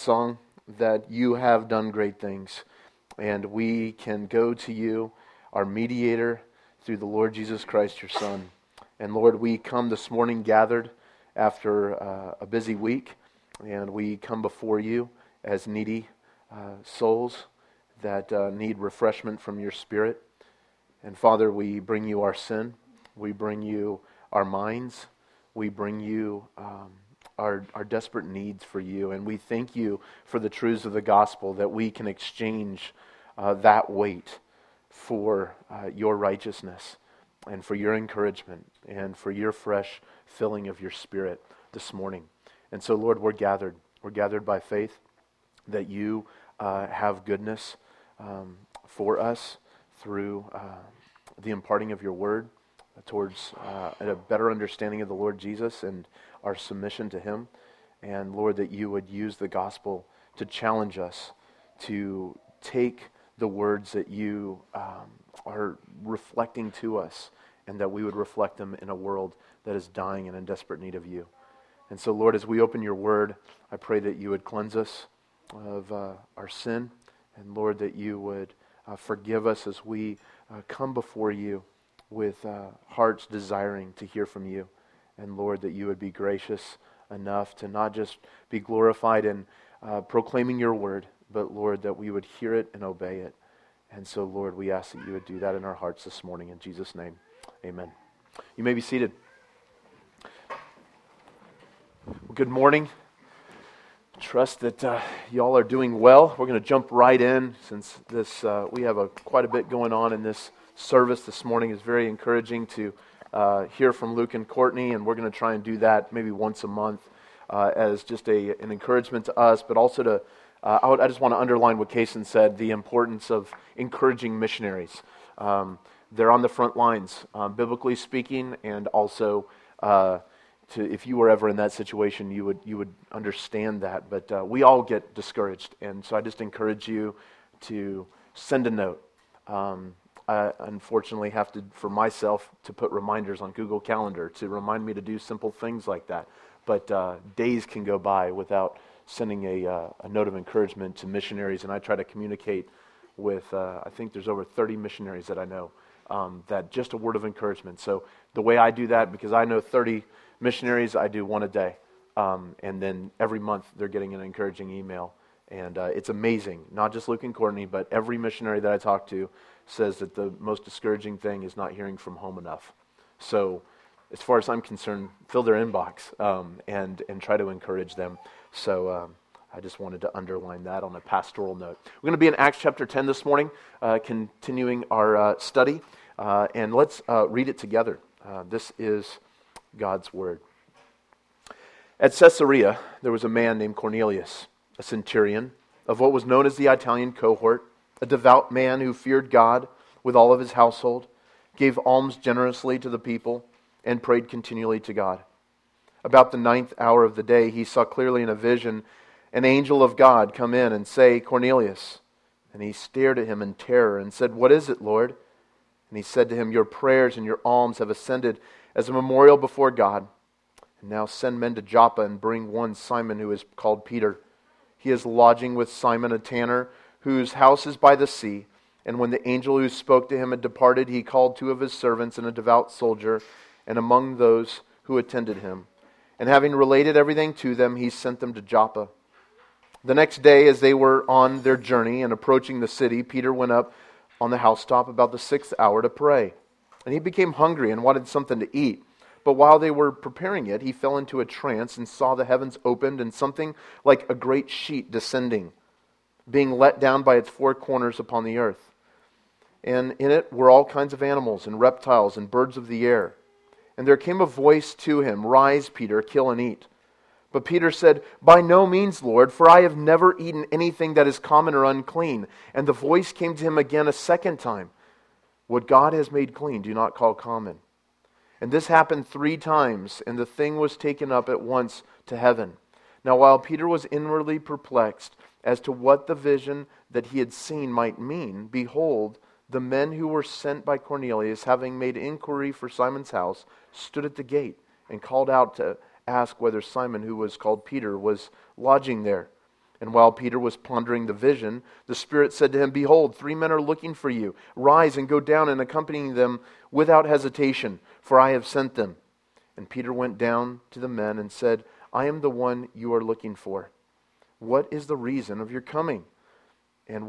song that you have done great things, and we can go to you, our mediator, through the Lord Jesus Christ, your Son. And Lord, we come this morning gathered after a busy week, and we come before you as needy souls that need refreshment from your Spirit. And Father, we bring you our sin, we bring you our minds, we bring you our desperate needs for you, and we thank you for the truths of the gospel that we can exchange that weight for your righteousness and for your encouragement and for your fresh filling of your Spirit this morning. And so, Lord, we're gathered by faith that you have goodness for us through the imparting of your word towards a better understanding of the Lord Jesus and our submission to him. And Lord, that you would use the gospel to challenge us to take the words that you are reflecting to us, and that we would reflect them in a world that is dying and in desperate need of you. And so, Lord, as we open your word, I pray that you would cleanse us of our sin, and Lord, that you would forgive us as we come before you with hearts desiring to hear from you. And Lord, that you would be gracious enough to not just be glorified in proclaiming your word, but Lord, that we would hear it and obey it. And so, Lord, we ask that you would do that in our hearts this morning. In Jesus' name, amen. You may be seated. Good morning. Trust that y'all are doing well. We're going to jump right in since this we have quite a bit going on in this service this morning. It's very encouraging to hear from Luke and Courtney, and we're going to try and do that maybe once a month as just an encouragement to us, but also to I just want to underline what Kason said, the importance of encouraging missionaries. They're on the front lines, biblically speaking, and also if you were ever in that situation, you would understand that. But we all get discouraged, and so I just encourage you to send a note. I unfortunately have to, for myself, to put reminders on Google Calendar to remind me to do simple things like that. But days can go by without sending a note of encouragement to missionaries, and I try to communicate with, I think there's over 30 missionaries that I know, that just a word of encouragement. So the way I do that, because I know 30 missionaries, I do one a day, and then every month they're getting an encouraging email, and it's amazing. Not just Luke and Courtney, but every missionary that I talk to says that the most discouraging thing is not hearing from home enough. So as far as I'm concerned, fill their inbox and try to encourage them. So I just wanted to underline that on a pastoral note. We're going to be in Acts chapter 10 this morning, continuing our study, and let's read it together. This is God's word. At Caesarea, there was a man named Cornelius, a centurion of what was known as the Italian cohort, a devout man who feared God with all of his household, gave alms generously to the people, and prayed continually to God. About the 9th hour of the day, he saw clearly in a vision an angel of God come in and say, "Cornelius." And he stared at him in terror and said, "What is it, Lord?" And he said to him, "Your prayers and your alms have ascended as a memorial before God. And now send men to Joppa and bring one Simon who is called Peter. He is lodging with Simon a tanner, whose house is by the sea." And when the angel who spoke to him had departed, he called 2 of his servants and a devout soldier, and among those who attended him. And having related everything to them, he sent them to Joppa. The next day, as they were on their journey and approaching the city, Peter went up on the housetop about the 6th hour to pray. And he became hungry and wanted something to eat. But while they were preparing it, he fell into a trance and saw the heavens opened and something like a great sheet descending, being let down by its 4 corners upon the earth. And in it were all kinds of animals and reptiles and birds of the air. And there came a voice to him, "Rise, Peter, kill and eat." But Peter said, "By no means, Lord, for I have never eaten anything that is common or unclean." And the voice came to him again a second time, "What God has made clean, do not call common." And this happened 3 times, and the thing was taken up at once to heaven. Now while Peter was inwardly perplexed as to what the vision that he had seen might mean, behold, the men who were sent by Cornelius, having made inquiry for Simon's house, stood at the gate and called out to ask whether Simon, who was called Peter, was lodging there. And while Peter was pondering the vision, the Spirit said to him, "Behold, 3 men are looking for you. Rise and go down and accompany them without hesitation, for I have sent them." And Peter went down to the men and said, "I am the one you are looking for. What is the reason of your coming?" And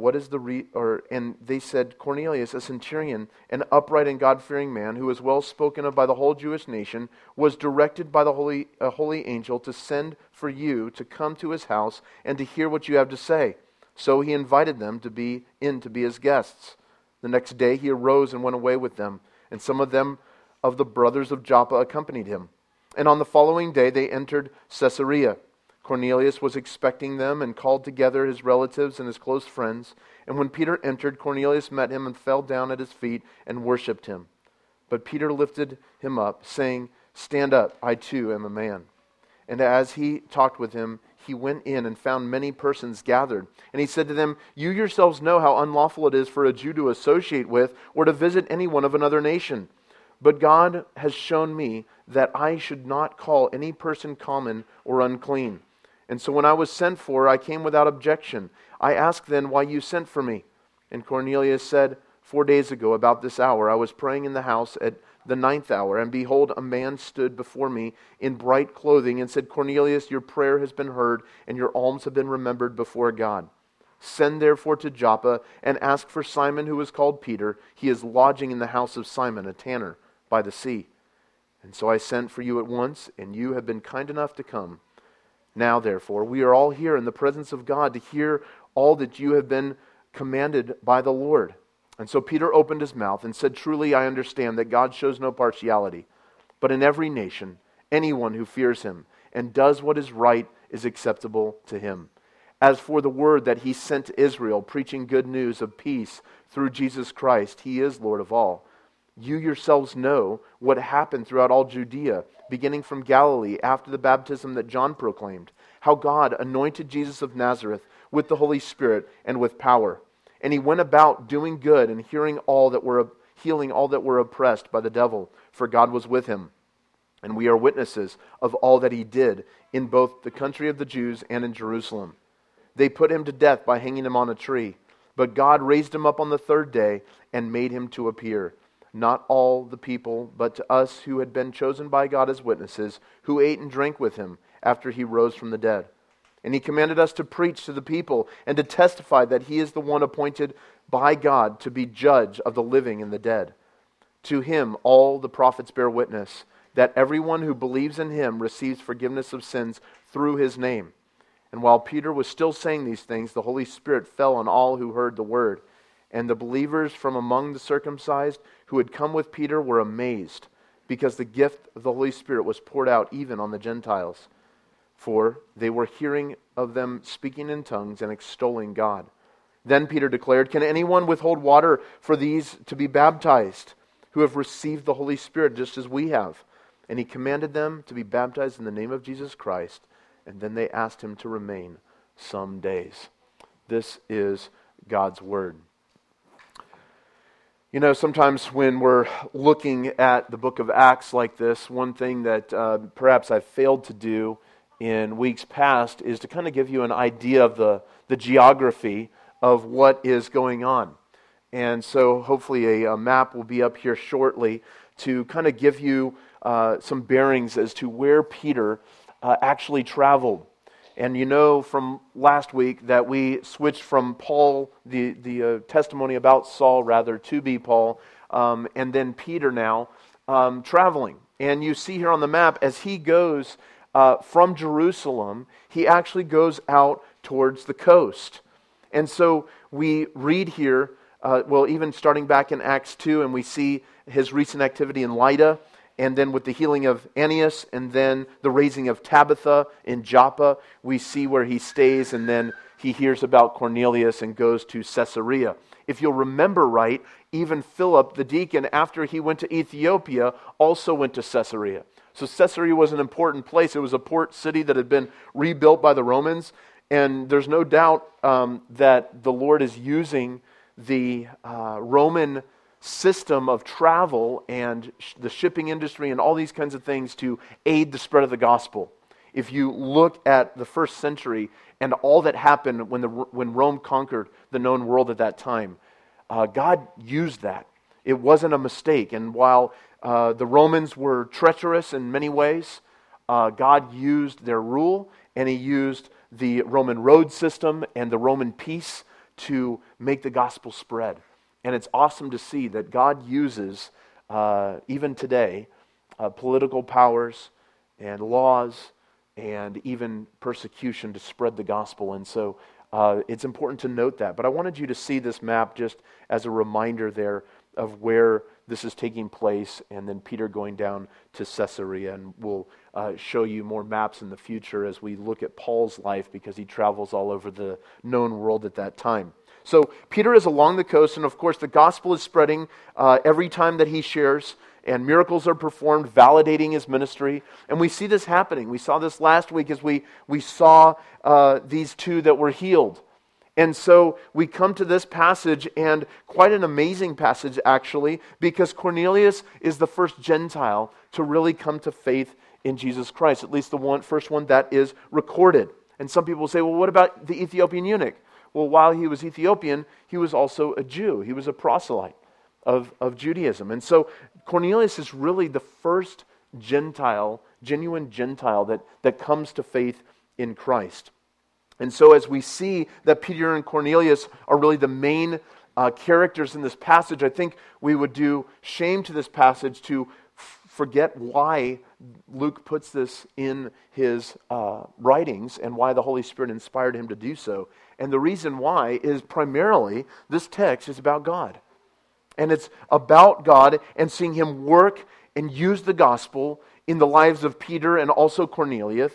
they said, "Cornelius, a centurion, an upright and God-fearing man, who is well spoken of by the whole Jewish nation, was directed by a holy angel to send for you to come to his house and to hear what you have to say." So he invited them to be his guests. The next day he arose and went away with them, and some of them of the brothers of Joppa accompanied him. And on the following day they entered Caesarea. Cornelius was expecting them and called together his relatives and his close friends. And when Peter entered, Cornelius met him and fell down at his feet and worshipped him. But Peter lifted him up, saying, "Stand up, I too am a man." And as he talked with him, he went in and found many persons gathered. And he said to them, "You yourselves know how unlawful it is for a Jew to associate with or to visit anyone of another nation. But God has shown me that I should not call any person common or unclean. And so when I was sent for, I came without objection. I asked then why you sent for me. And Cornelius said, 4 days ago, about this hour, I was praying in the house at the 9th hour, and behold, a man stood before me in bright clothing and said, 'Cornelius, your prayer has been heard, and your alms have been remembered before God. Send therefore to Joppa, and ask for Simon, who is called Peter. He is lodging in the house of Simon, a tanner, by the sea.' And so I sent for you at once, and you have been kind enough to come. Now, therefore, we are all here in the presence of God to hear all that you have been commanded by the Lord." And so Peter opened his mouth and said, "Truly I understand that God shows no partiality, but in every nation, anyone who fears him and does what is right is acceptable to him. As for the word that he sent to Israel, preaching good news of peace through Jesus Christ, he is Lord of all. You yourselves know what happened throughout all Judea, beginning from Galilee after the baptism that John proclaimed, how God anointed Jesus of Nazareth with the Holy Spirit and with power. And he went about doing good and healing all that were oppressed by the devil, for God was with him. And we are witnesses of all that he did in both the country of the Jews and in Jerusalem. They put him to death by hanging him on a tree, but God raised him up on the 3rd day and made him to appear, not all the people, but to us who had been chosen by God as witnesses, who ate and drank with him after he rose from the dead. And he commanded us to preach to the people and to testify that he is the one appointed by God to be judge of the living and the dead. To him all the prophets bear witness, that everyone who believes in him receives forgiveness of sins through his name." And while Peter was still saying these things, the Holy Spirit fell on all who heard the word. And the believers from among the circumcised who had come with Peter were amazed, because the gift of the Holy Spirit was poured out even on the Gentiles. For they were hearing of them speaking in tongues and extolling God. Then Peter declared, "Can anyone withhold water for these to be baptized, who have received the Holy Spirit just as we have?" And he commanded them to be baptized in the name of Jesus Christ. And then they asked him to remain some days. This is God's word. You know, sometimes when we're looking at the book of Acts like this, one thing that perhaps I've failed to do in weeks past is to kind of give you an idea of the geography of what is going on. And so hopefully a map will be up here shortly to kind of give you some bearings as to where Peter actually traveled. And you know from last week that we switched from Paul, the testimony about Saul rather, to be Paul, and then Peter now traveling. And you see here on the map, as he goes from Jerusalem, he actually goes out towards the coast. And so we read here, even starting back in Acts 2, and we see his recent activity in Lydda, and then with the healing of Aeneas, and then the raising of Tabitha in Joppa, we see where he stays, and then he hears about Cornelius and goes to Caesarea. If you'll remember right, even Philip, the deacon, after he went to Ethiopia, also went to Caesarea. So Caesarea was an important place. It was a port city that had been rebuilt by the Romans, and there's no doubt that the Lord is using the Roman system of travel and the shipping industry and all these kinds of things to aid the spread of the gospel. if you look at the first century and all that happened when Rome conquered the known world at that time, God used that. It wasn't a mistake. And while the Romans were treacherous in many ways, God used their rule, and He used the Roman road system and the Roman peace to make the gospel spread. And it's awesome to see that God uses, even today, political powers and laws and even persecution to spread the gospel. And so it's important to note that. But I wanted you to see this map just as a reminder there of where this is taking place, and then Peter going down to Caesarea. And we'll show you more maps in the future as we look at Paul's life, because he travels all over the known world at that time. So Peter is along the coast, and of course the gospel is spreading every time that he shares, and miracles are performed, validating his ministry. And we see this happening. We saw this last week as we saw these two that were healed. And so we come to this passage, and quite an amazing passage actually, because Cornelius is the first Gentile to really come to faith in Jesus Christ, at least the first one that is recorded. And some people say, well, what about the Ethiopian eunuch? Well, while he was Ethiopian, he was also a Jew. He was a proselyte of Judaism. And so Cornelius is really the first Gentile, genuine Gentile that comes to faith in Christ. And so as we see that Peter and Cornelius are really the main characters in this passage, I think we would do shame to this passage to forget why Luke puts this in his writings and why the Holy Spirit inspired him to do so. And the reason why is primarily this text is about God. And it's about God and seeing Him work and use the gospel in the lives of Peter and also Cornelius,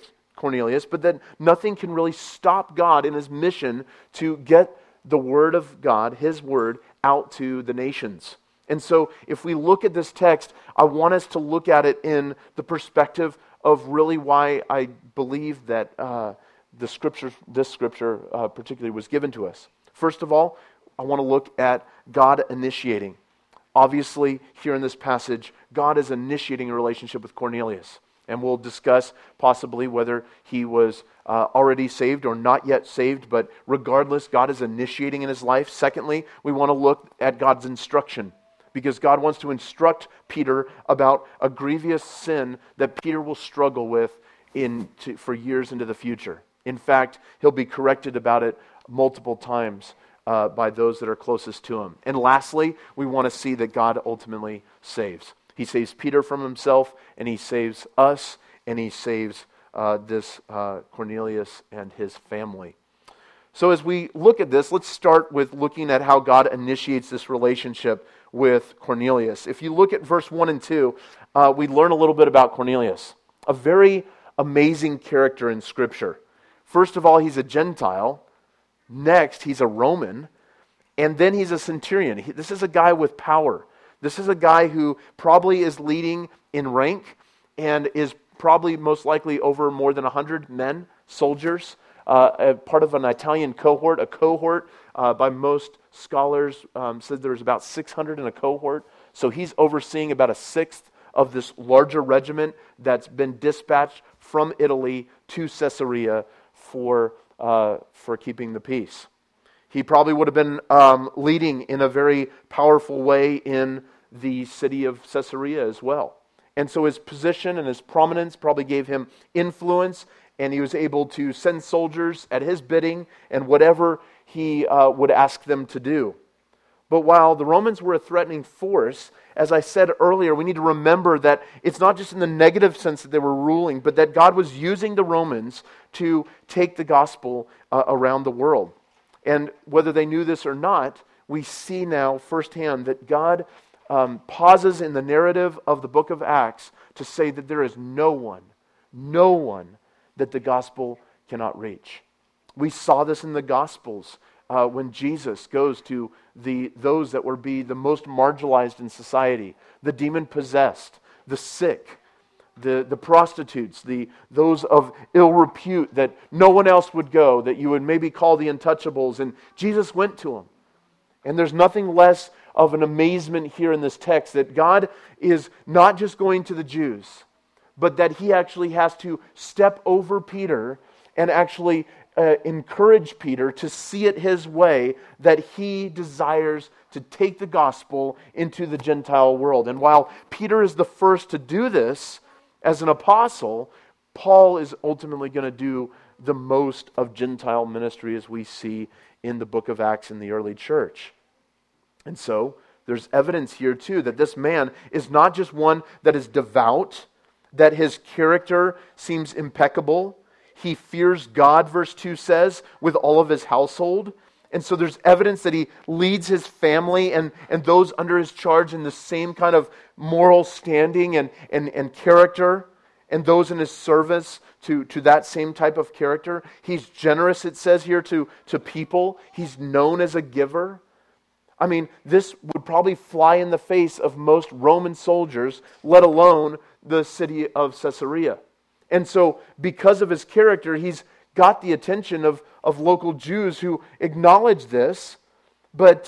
but that nothing can really stop God in His mission to get the Word of God, His Word, out to the nations. And so if we look at this text, I want us to look at it in the perspective of really why I believe that this scripture particularly was given to us. First of all, I want to look at God initiating. Obviously, here in this passage, God is initiating a relationship with Cornelius. And we'll discuss possibly whether he was already saved or not yet saved. But regardless, God is initiating in his life. Secondly, we want to look at God's instruction, because God wants to instruct Peter about a grievous sin that Peter will struggle with for years into the future. In fact, he'll be corrected about it multiple times by those that are closest to him. And lastly, we want to see that God ultimately saves. He saves Peter from himself, and He saves us, and He saves this Cornelius and his family. So as we look at this, let's start with looking at how God initiates this relationship with Cornelius. If you look at verse 1 and 2, we learn a little bit about Cornelius, a very amazing character in Scripture. First of all, he's a Gentile. Next, he's a Roman. And then he's a centurion. This is a guy with power. This is a guy who probably is leading in rank and is probably most likely over more than 100 men, soldiers, part of an Italian cohort. A cohort, by most scholars, said there's about 600 in a cohort. So he's overseeing about a sixth of this larger regiment that's been dispatched from Italy to Caesarea for keeping the peace. He probably would have been leading in a very powerful way in the city of Caesarea as well. And so his position and his prominence probably gave him influence, and he was able to send soldiers at his bidding and whatever he would ask them to do. But while the Romans were a threatening force, as I said earlier, we need to remember that it's not just in the negative sense that they were ruling, but that God was using the Romans to take the gospel around the world. And whether they knew this or not, we see now firsthand that God pauses in the narrative of the book of Acts to say that there is no one that the gospel cannot reach. We saw this in the Gospels when Jesus goes to those that would be the most marginalized in society, the demon-possessed, the sick, the prostitutes, those of ill repute that no one else would go, that you would maybe call the untouchables, and Jesus went to them. And there's nothing less of an amazement here in this text that God is not just going to the Jews, but that he actually has to step over Peter and actually encourage Peter to see it his way, that he desires to take the gospel into the Gentile world. And while Peter is the first to do this as an apostle, Paul is ultimately going to do the most of Gentile ministry, as we see in the book of Acts in the early church. And so there's evidence here too that this man is not just one that is devout, that his character seems impeccable. He fears God, verse 2 says, with all of his household. And so there's evidence that he leads his family and those under his charge in the same kind of moral standing and character, and those in his service to that same type of character. He's generous, it says here, to people. He's known as a giver. I mean, this would probably fly in the face of most Roman soldiers, let alone the city of Caesarea. And so, because of his character, he's got the attention of local Jews who acknowledge this, but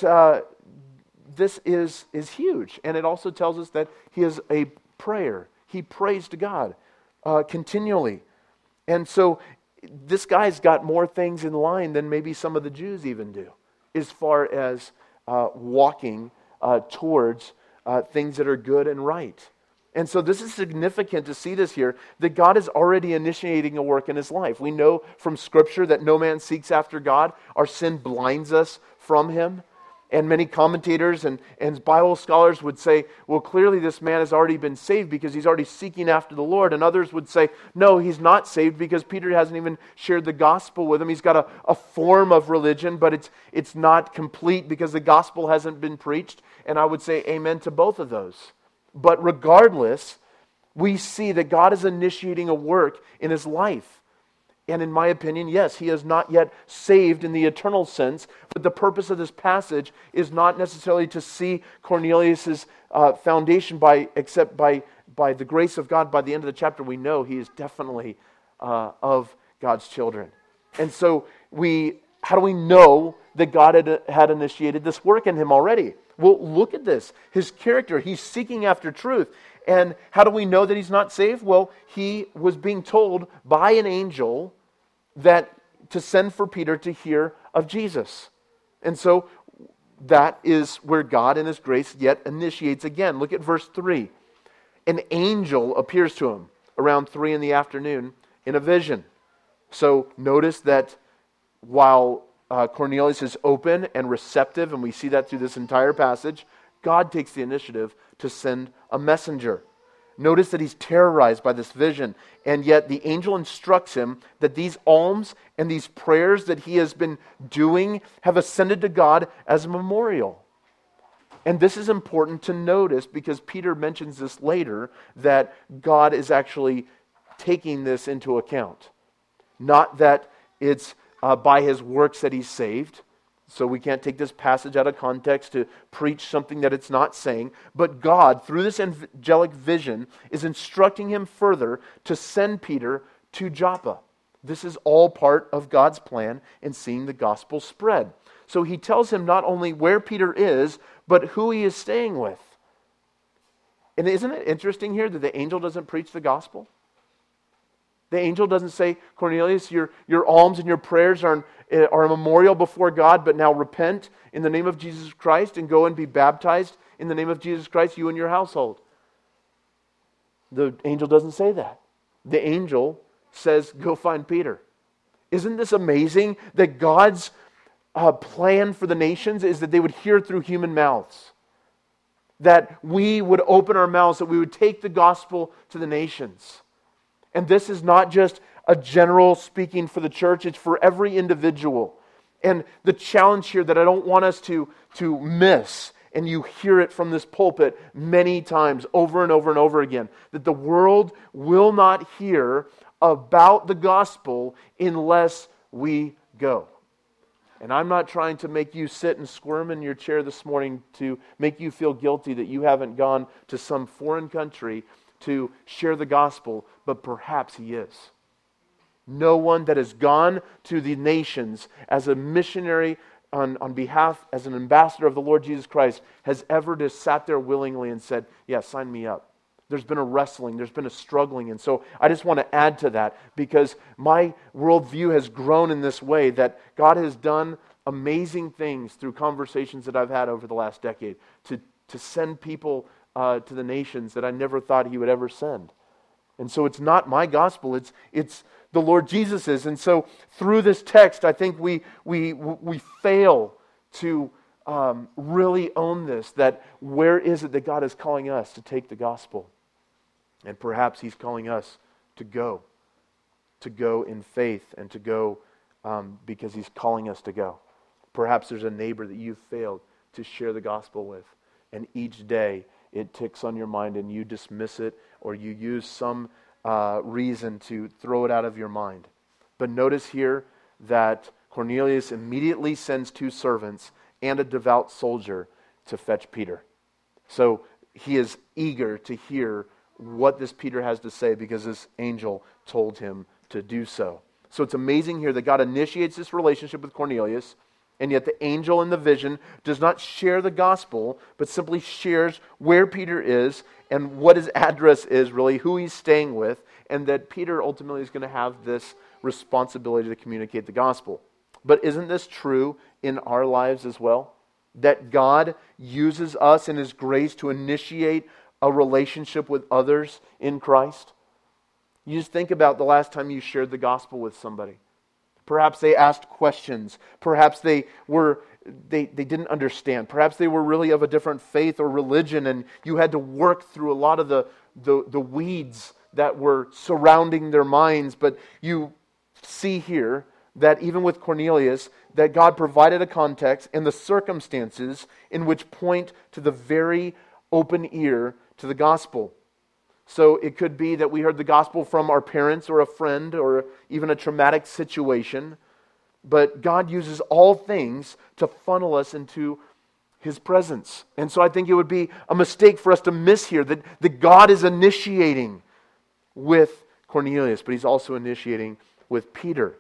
this is huge. And it also tells us that he is a prayer. He prays to God continually. And so, this guy's got more things in line than maybe some of the Jews even do, as far as walking towards things that are good and right. And so this is significant to see this here, that God is already initiating a work in his life. We know from Scripture that no man seeks after God. Our sin blinds us from him. And many commentators and Bible scholars would say, well, clearly this man has already been saved because he's already seeking after the Lord. And others would say, no, he's not saved because Peter hasn't even shared the gospel with him. He's got a form of religion, but it's not complete because the gospel hasn't been preached. And I would say amen to both of those. But regardless, we see that God is initiating a work in his life. And in my opinion, yes, he is not yet saved in the eternal sense, but the purpose of this passage is not necessarily to see Cornelius' foundation except by the grace of God. By the end of the chapter, we know he is definitely of God's children. And so how do we know that God had initiated this work in him already? Well, look at this. His character, he's seeking after truth. And how do we know that he's not saved? Well, he was being told by an angel that to send for Peter to hear of Jesus. And so that is where God in his grace yet initiates again. Look at verse 3. An angel appears to him around 3 in the afternoon in a vision. So notice that while Cornelius is open and receptive, and we see that through this entire passage, God takes the initiative to send a messenger. Notice that he's terrorized by this vision, and yet the angel instructs him that these alms and these prayers that he has been doing have ascended to God as a memorial. And this is important to notice because Peter mentions this later, that God is actually taking this into account. Not that it's by his works that he's saved. So we can't take this passage out of context to preach something that it's not saying. But God, through this angelic vision, is instructing him further to send Peter to Joppa. This is all part of God's plan in seeing the gospel spread. So he tells him not only where Peter is, but who he is staying with. And isn't it interesting here that the angel doesn't preach the gospel? The angel doesn't say, Cornelius, your alms and your prayers are a memorial before God, but now repent in the name of Jesus Christ and go and be baptized in the name of Jesus Christ, you and your household. The angel doesn't say that. The angel says, go find Peter. Isn't this amazing that God's plan for the nations is that they would hear through human mouths? That we would open our mouths, that we would take the gospel to the nations. And this is not just a general speaking for the church, it's for every individual. And the challenge here that I don't want us to miss, and you hear it from this pulpit many times over and over and over again, that the world will not hear about the gospel unless we go. And I'm not trying to make you sit and squirm in your chair this morning to make you feel guilty that you haven't gone to some foreign country to share the gospel, but perhaps he is. No one that has gone to the nations as a missionary on behalf, as an ambassador of the Lord Jesus Christ, has ever just sat there willingly and said, yeah, sign me up. There's been a wrestling, there's been a struggling. And so I just want to add to that because my worldview has grown in this way that God has done amazing things through conversations that I've had over the last decade to send people to the nations that I never thought He would ever send. And so it's not my gospel, it's the Lord Jesus's. And so through this text, I think we fail to really own this, that where is it that God is calling us to take the gospel? And perhaps He's calling us to go in faith and to go because He's calling us to go. Perhaps there's a neighbor that you've failed to share the gospel with, and each day it ticks on your mind and you dismiss it or you use some reason to throw it out of your mind. But notice here that Cornelius immediately sends 2 servants and a devout soldier to fetch Peter. So he is eager to hear what this Peter has to say because this angel told him to do so. So it's amazing here that God initiates this relationship with Cornelius, and yet the angel in the vision does not share the gospel, but simply shares where Peter is and what his address is, really, who he's staying with, and that Peter ultimately is going to have this responsibility to communicate the gospel. But isn't this true in our lives as well? That God uses us in His grace to initiate a relationship with others in Christ? You just think about the last time you shared the gospel with somebody. Perhaps they asked questions. Perhaps they didn't understand. Perhaps they were really of a different faith or religion, and you had to work through a lot of the weeds that were surrounding their minds. But you see here that even with Cornelius, that God provided a context and the circumstances in which point to the very open ear to the gospel. So it could be that we heard the gospel from our parents or a friend or even a traumatic situation, but God uses all things to funnel us into His presence. And so I think it would be a mistake for us to miss here that God is initiating with Cornelius, but He's also initiating with Peter.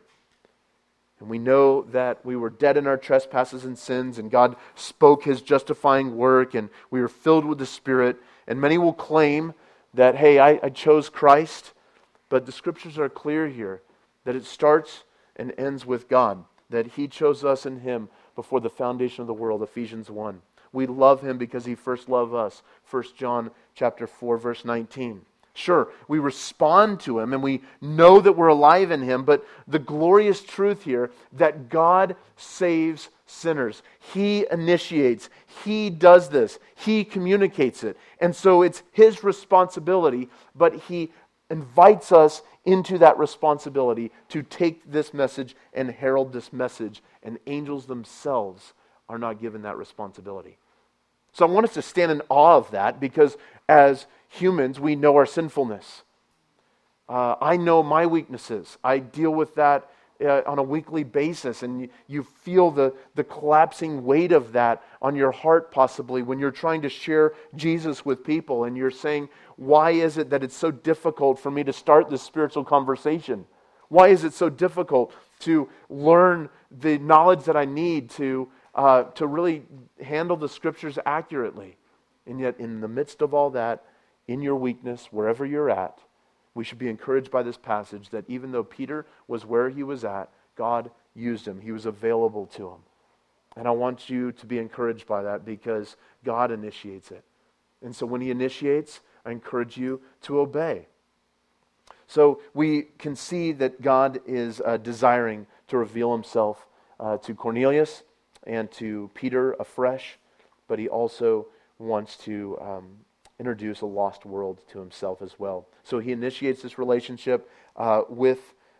And we know that we were dead in our trespasses and sins, and God spoke His justifying work, and we were filled with the Spirit. And many will claim that, hey, I chose Christ, but the Scriptures are clear here that it starts and ends with God, that He chose us in Him before the foundation of the world, Ephesians 1. We love Him because He first loved us, 1 John chapter 4, verse 19. Sure, we respond to Him and we know that we're alive in Him, but the glorious truth here that God saves sinners. He initiates. He does this. He communicates it. And so it's His responsibility, but He invites us into that responsibility to take this message and herald this message. And angels themselves are not given that responsibility. So I want us to stand in awe of that because as humans, we know our sinfulness. I know my weaknesses. I deal with that on a weekly basis, and you feel the collapsing weight of that on your heart possibly when you're trying to share Jesus with people and you're saying, why is it that it's so difficult for me to start this spiritual conversation? Why is it so difficult to learn the knowledge that I need to really handle the Scriptures accurately? And yet in the midst of all that, in your weakness, wherever you're at, we should be encouraged by this passage that even though Peter was where he was at, God used him. He was available to him. And I want you to be encouraged by that because God initiates it. And so when He initiates, I encourage you to obey. So we can see that God is desiring to reveal Himself to Cornelius and to Peter afresh, but He also wants to introduce a lost world to Himself as well. So He initiates this relationship with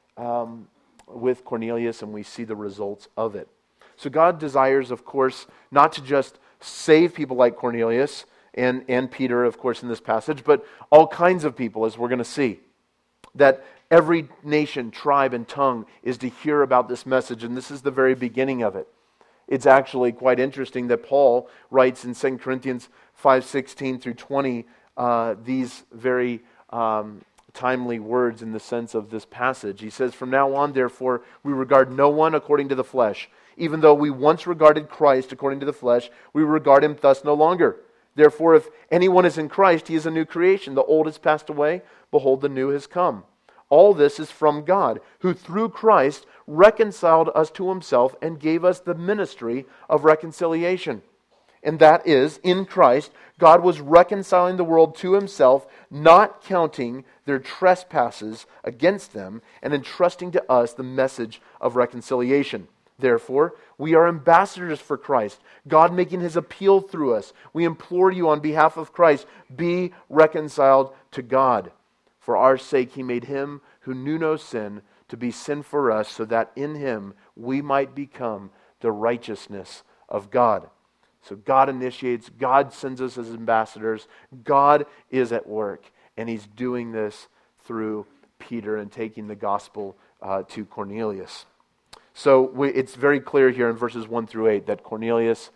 Cornelius, and we see the results of it. So God desires, of course, not to just save people like Cornelius and Peter, of course, in this passage, but all kinds of people, as we're going to see. That every nation, tribe, and tongue is to hear about this message, and this is the very beginning of it. It's actually quite interesting that Paul writes in 2 Corinthians 5:16 through 20 these very timely words in the sense of this passage. He says, "From now on, therefore, we regard no one according to the flesh. Even though we once regarded Christ according to the flesh, we regard Him thus no longer. Therefore, if anyone is in Christ, he is a new creation. The old has passed away. Behold, the new has come. All this is from God, who through Christ reconciled us to himself and gave us the ministry of reconciliation. And that is, in Christ, God was reconciling the world to himself, not counting their trespasses against them, and entrusting to us the message of reconciliation. Therefore, we are ambassadors for Christ, God making his appeal through us. We implore you on behalf of Christ, be reconciled to God. For our sake he made him who knew no sin to be sin for us, so that in him we might become the righteousness of God. So God initiates, God sends us as ambassadors, God is at work, and he's doing this through Peter and taking the gospel to Cornelius. So it's very clear here in verses 1 through 8 that Cornelius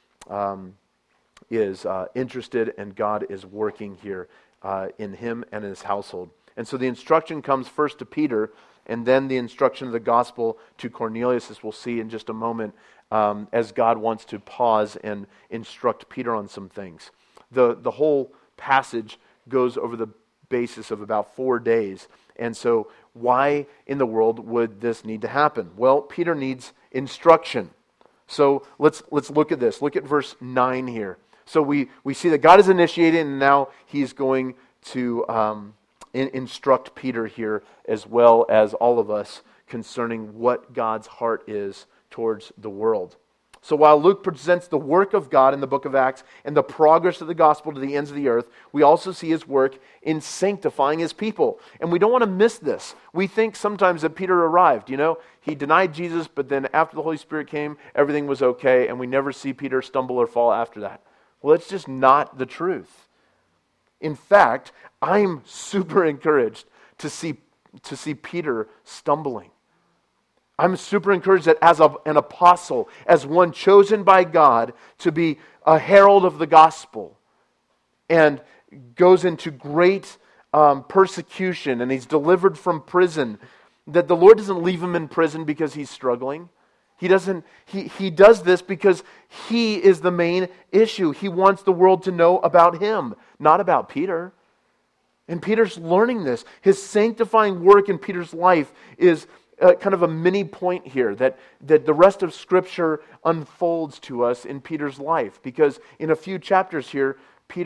is interested, and God is working here in him and his household. And so the instruction comes first to Peter, and then the instruction of the gospel to Cornelius, as we'll see in just a moment, as God wants to pause and instruct Peter on some things. The whole passage goes over the basis of about 4 days. And so why in the world would this need to happen? Well, Peter needs instruction. So let's look at this. Look at verse 9 here. So we see that God is initiating, and now he's going to instruct Peter here, as well as all of us, concerning what God's heart is towards the world. So while Luke presents the work of God in the book of Acts and the progress of the gospel to the ends of the earth, we also see his work in sanctifying his people. And we don't want to miss this. We think sometimes that Peter arrived, he denied Jesus, but then after the Holy Spirit came, everything was okay, and we never see Peter stumble or fall after that. Well, that's just not the truth. In fact, I'm super encouraged to see Peter stumbling. I'm super encouraged that as an apostle, as one chosen by God to be a herald of the gospel, and goes into great persecution, and he's delivered from prison, that the Lord doesn't leave him in prison because he's struggling. He does this because he is the main issue. He wants the world to know about him, not about Peter. And Peter's learning this. His sanctifying work in Peter's life is kind of a mini point here that the rest of Scripture unfolds to us in Peter's life. Because in a few chapters here,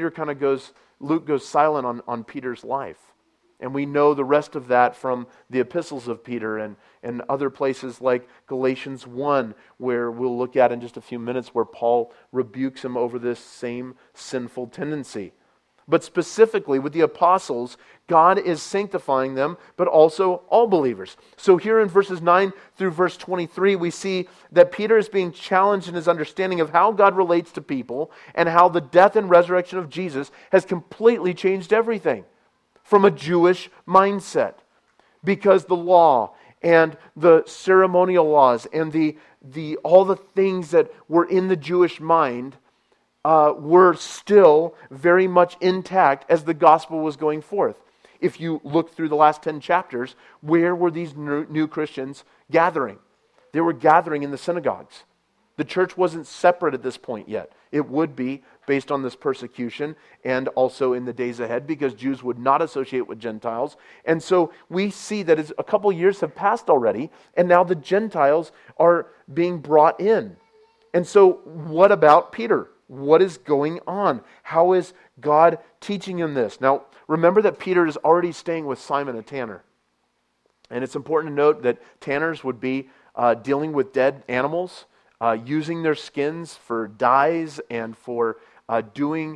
Luke goes silent on Peter's life. And we know the rest of that from the epistles of Peter and other places like Galatians 1, where we'll look at in just a few minutes, where Paul rebukes him over this same sinful tendency. But specifically with the apostles, God is sanctifying them, but also all believers. So here in verses 9 through verse 23, we see that Peter is being challenged in his understanding of how God relates to people and how the death and resurrection of Jesus has completely changed everything from a Jewish mindset. Because the law and the ceremonial laws and all the things that were in the Jewish mind were still very much intact as the gospel was going forth. If you look through the last 10 chapters, where were these new Christians gathering? They were gathering in the synagogues. The church wasn't separate at this point yet. It would be based on this persecution and also in the days ahead, because Jews would not associate with Gentiles. And so we see that as a couple years have passed already, and now the Gentiles are being brought in. And so what about Peter? What is going on? How is God teaching him this? Now, remember that Peter is already staying with Simon, a tanner. And it's important to note that tanners would be dealing with dead animals, using their skins for dyes and for doing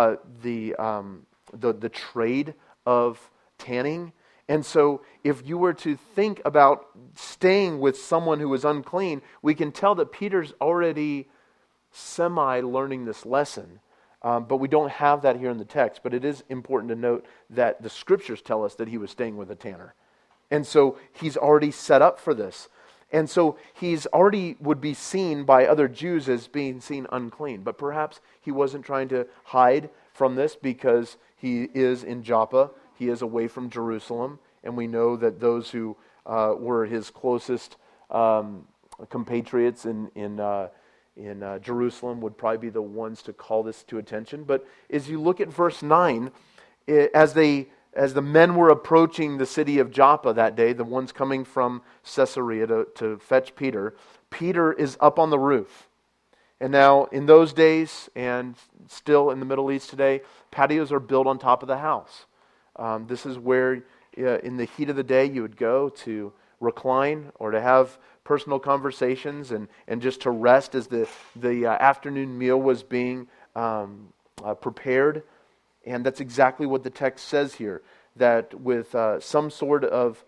the trade of tanning. And so if you were to think about staying with someone who is unclean, we can tell that Peter's already semi-learning this lesson, but we don't have that here in the text. But it is important to note that the Scriptures tell us that he was staying with a tanner. And so he's already set up for this. And so he's already would be seen by other Jews as being seen unclean. But perhaps he wasn't trying to hide from this because he is in Joppa. He is away from Jerusalem. And we know that those who were his closest compatriots in Jerusalem would probably be the ones to call this to attention. But as you look at verse 9, as the men were approaching the city of Joppa that day, the ones coming from Caesarea to fetch Peter, Peter is up on the roof. And now, in those days, and still in the Middle East today, patios are built on top of the house. This is where, in the heat of the day, you would go to recline or to have personal conversations and just to rest as the afternoon meal was being prepared. And that's exactly what the text says here, that with some sort of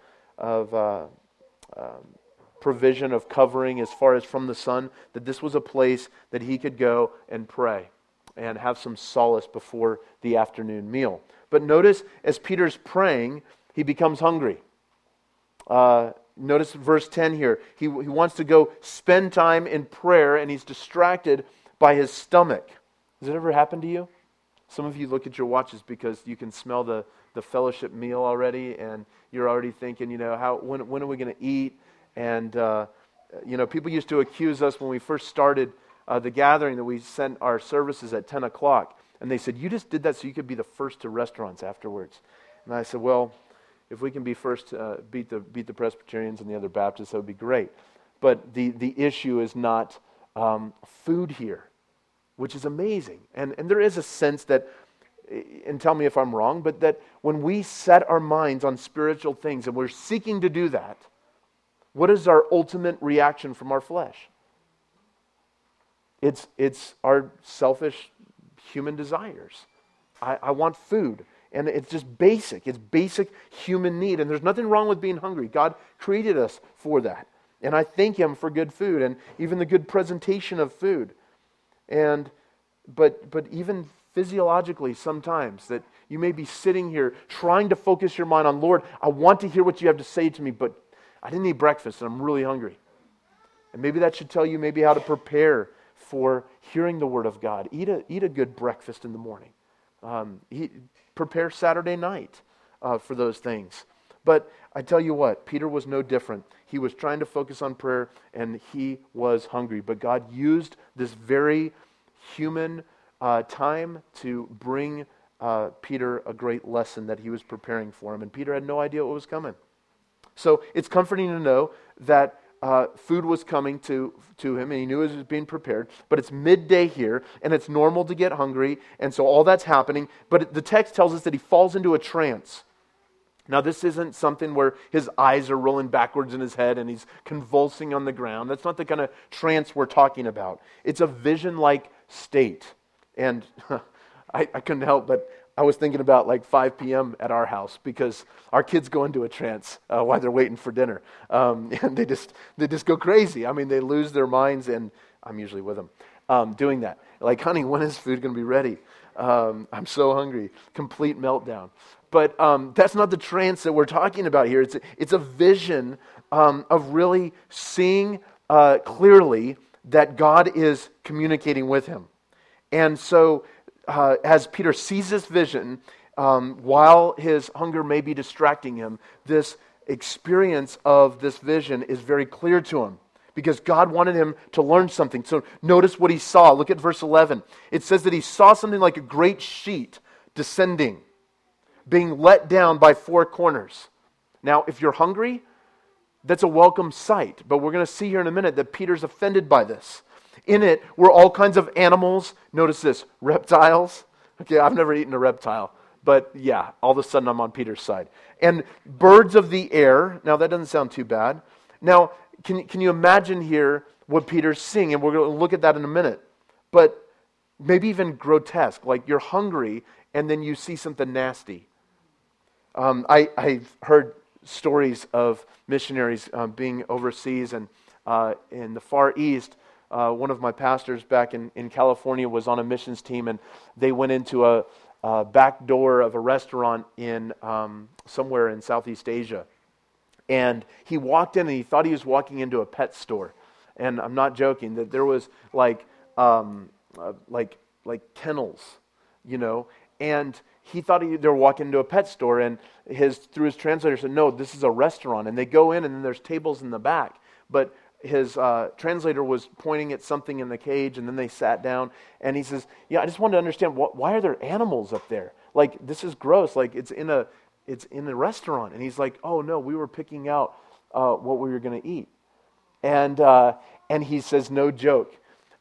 provision of covering as far as from the sun, that this was a place that he could go and pray and have some solace before the afternoon meal. But notice, as Peter's praying, he becomes hungry. Notice verse 10 here. He wants to go spend time in prayer, and he's distracted by his stomach. Has it ever happened to you? Some of you look at your watches because you can smell the fellowship meal already, and you're already thinking, when are we going to eat? And, people used to accuse us when we first started the gathering that we sent our services at 10 o'clock. And they said, you just did that so you could be the first to restaurants afterwards. And I said, well, if we can be first, beat the Presbyterians and the other Baptists, that would be great. But the issue is not food here, which is amazing. And there is a sense that, and tell me if I'm wrong, but that when we set our minds on spiritual things and we're seeking to do that, what is our ultimate reaction from our flesh? It's our selfish human desires. I want food. And it's just basic. It's basic human need. And there's nothing wrong with being hungry. God created us for that. And I thank Him for good food and even the good presentation of food. But even physiologically sometimes that you may be sitting here trying to focus your mind on, Lord, I want to hear what you have to say to me, but I didn't eat breakfast and I'm really hungry. And maybe that should tell you maybe how to prepare for hearing the Word of God. Eat a good breakfast in the morning. Prepare Saturday night for those things. But I tell you what, Peter was no different. He was trying to focus on prayer and he was hungry. But God used this very human time to bring Peter a great lesson that he was preparing for him. And Peter had no idea what was coming. So it's comforting to know that food was coming to him, and he knew it was being prepared. But it's midday here, and it's normal to get hungry, and so all that's happening. But the text tells us that he falls into a trance. Now, this isn't something where his eyes are rolling backwards in his head and he's convulsing on the ground. That's not the kind of trance we're talking about. It's a vision-like state. And I couldn't help but I was thinking about like 5 p.m. at our house because our kids go into a trance while they're waiting for dinner. And they just go crazy. I mean, they lose their minds, and I'm usually with them doing that. Like, honey, when is food going to be ready? I'm so hungry. Complete meltdown. But that's not the trance that we're talking about here. It's a vision of really seeing clearly that God is communicating with him. And so as Peter sees this vision, while his hunger may be distracting him, this experience of this vision is very clear to him because God wanted him to learn something. So notice what he saw. Look at verse 11. It says that he saw something like a great sheet descending, being let down by 4 corners. Now, if you're hungry, that's a welcome sight. But we're going to see here in a minute that Peter's offended by this. In it were all kinds of animals. Notice this, reptiles. Okay, I've never eaten a reptile. But yeah, all of a sudden I'm on Peter's side. And birds of the air. Now that doesn't sound too bad. Now, can you imagine here what Peter's seeing? And we're going to look at that in a minute. But maybe even grotesque. Like you're hungry and then you see something nasty. I've heard stories of missionaries being overseas and in the Far East. One of my pastors back in California was on a missions team, and they went into a back door of a restaurant in somewhere in Southeast Asia. And he walked in and he thought he was walking into a pet store. And I'm not joking, that there was like kennels, and he thought they were walking into a pet store, and through his translator said, no, this is a restaurant. And they go in and then there's tables in the back. But his translator was pointing at something in the cage, and then they sat down, and he says, yeah, I just wanted to understand, why are there animals up there? Like, this is gross. Like, it's in a restaurant. And he's like, oh, no, we were picking out what we were going to eat. And he says, no joke,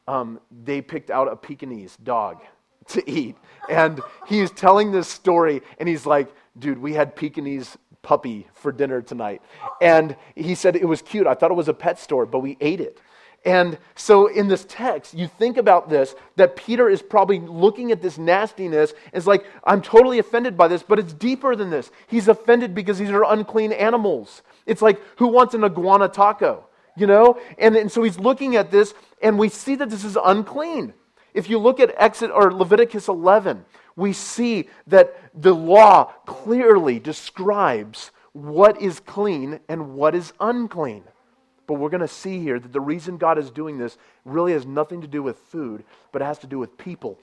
they picked out a Pekingese dog to eat. And he's telling this story, and he's like, dude, we had Pekingese puppy for dinner tonight. And he said it was cute. I thought it was a pet store, but we ate it. And so in this text, you think about this, that Peter is probably looking at this nastiness and is like, I'm totally offended by this, but it's deeper than this. He's offended because these are unclean animals. It's like, who wants an iguana taco? You know? And so he's looking at this, and we see that this is unclean. If you look at Leviticus 11, we see that the law clearly describes what is clean and what is unclean. But we're going to see here that the reason God is doing this really has nothing to do with food, but it has to do with people.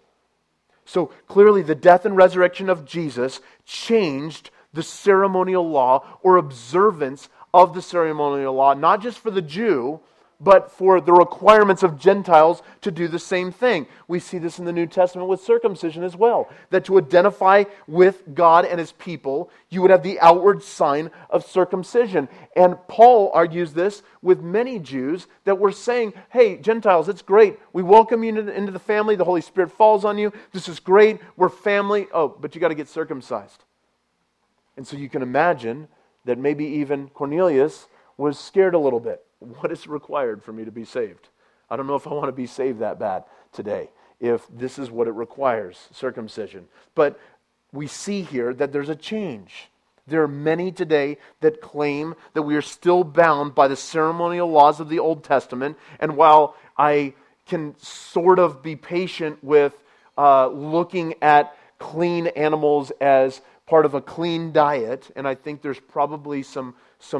So clearly the death and resurrection of Jesus changed the ceremonial law or observance of the ceremonial law, not just for the Jew, but for the requirements of Gentiles to do the same thing. We see this in the New Testament with circumcision as well. That to identify with God and His people, you would have the outward sign of circumcision. And Paul argues this with many Jews that were saying, hey, Gentiles, it's great. We welcome you into the family. The Holy Spirit falls on you. This is great. We're family. Oh, but you got to get circumcised. And so you can imagine that maybe even Cornelius was scared a little bit. What is required for me to be saved? I don't know if I want to be saved that bad today, if this is what it requires, circumcision. But we see here that there's a change. There are many today that claim that we are still bound by the ceremonial laws of the Old Testament. And while I can sort of be patient with looking at clean animals as part of a clean diet, and I think there's probably some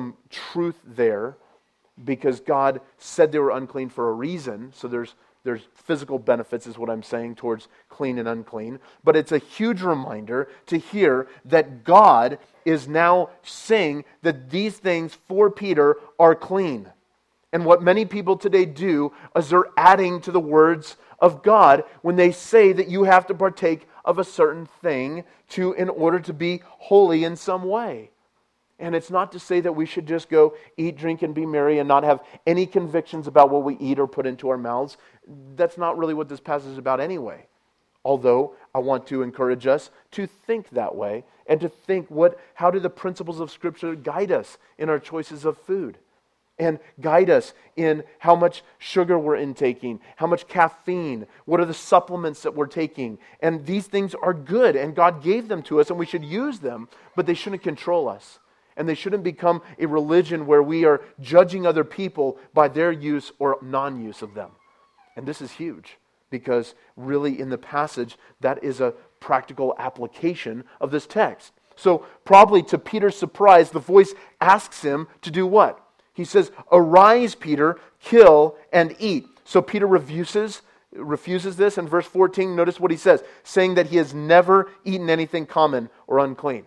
truth there, because God said they were unclean for a reason. So there's physical benefits is what I'm saying towards clean and unclean. But it's a huge reminder to hear that God is now saying that these things for Peter are clean. And what many people today do is they're adding to the words of God when they say that you have to partake of a certain thing in order to be holy in some way. And it's not to say that we should just go eat, drink, and be merry and not have any convictions about what we eat or put into our mouths. That's not really what this passage is about anyway. Although I want to encourage us to think that way and to think how do the principles of Scripture guide us in our choices of food and guide us in how much sugar we're intaking, how much caffeine, what are the supplements that we're taking. And these things are good and God gave them to us and we should use them, but they shouldn't control us. And they shouldn't become a religion where we are judging other people by their use or non-use of them. And this is huge because really in the passage, that is a practical application of this text. So probably to Peter's surprise, the voice asks him to do what? He says, arise, Peter, kill and eat. So Peter refuses this. In verse 14, notice what he says, saying that he has never eaten anything common or unclean.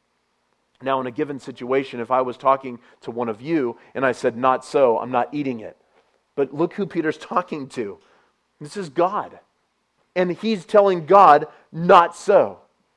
Now, in a given situation, if I was talking to one of you and I said, not so, I'm not eating it. But look who Peter's talking to. This is God. And he's telling God, not so.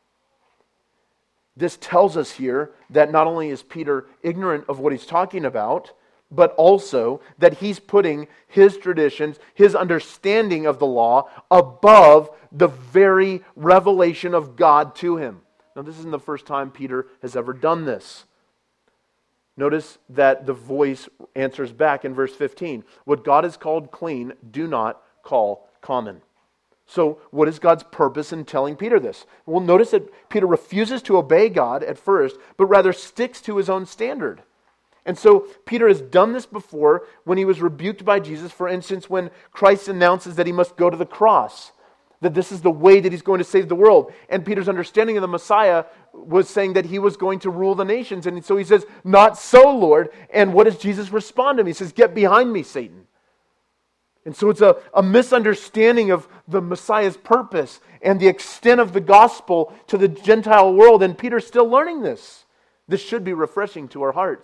This tells us here that not only is Peter ignorant of what he's talking about, but also that he's putting his traditions, his understanding of the law, above the very revelation of God to him. Now, this isn't the first time Peter has ever done this. Notice that the voice answers back in verse 15. What God has called clean, do not call common. So, what is God's purpose in telling Peter this? Well, notice that Peter refuses to obey God at first, but rather sticks to his own standard. And so, Peter has done this before when he was rebuked by Jesus. For instance, when Christ announces that he must go to the cross. That this is the way that he's going to save the world. And Peter's understanding of the Messiah was saying that he was going to rule the nations. And so he says, not so, Lord. And what does Jesus respond to him? He says, get behind me, Satan. And so it's a misunderstanding of the Messiah's purpose and the extent of the gospel to the Gentile world. And Peter's still learning this. This should be refreshing to our hearts.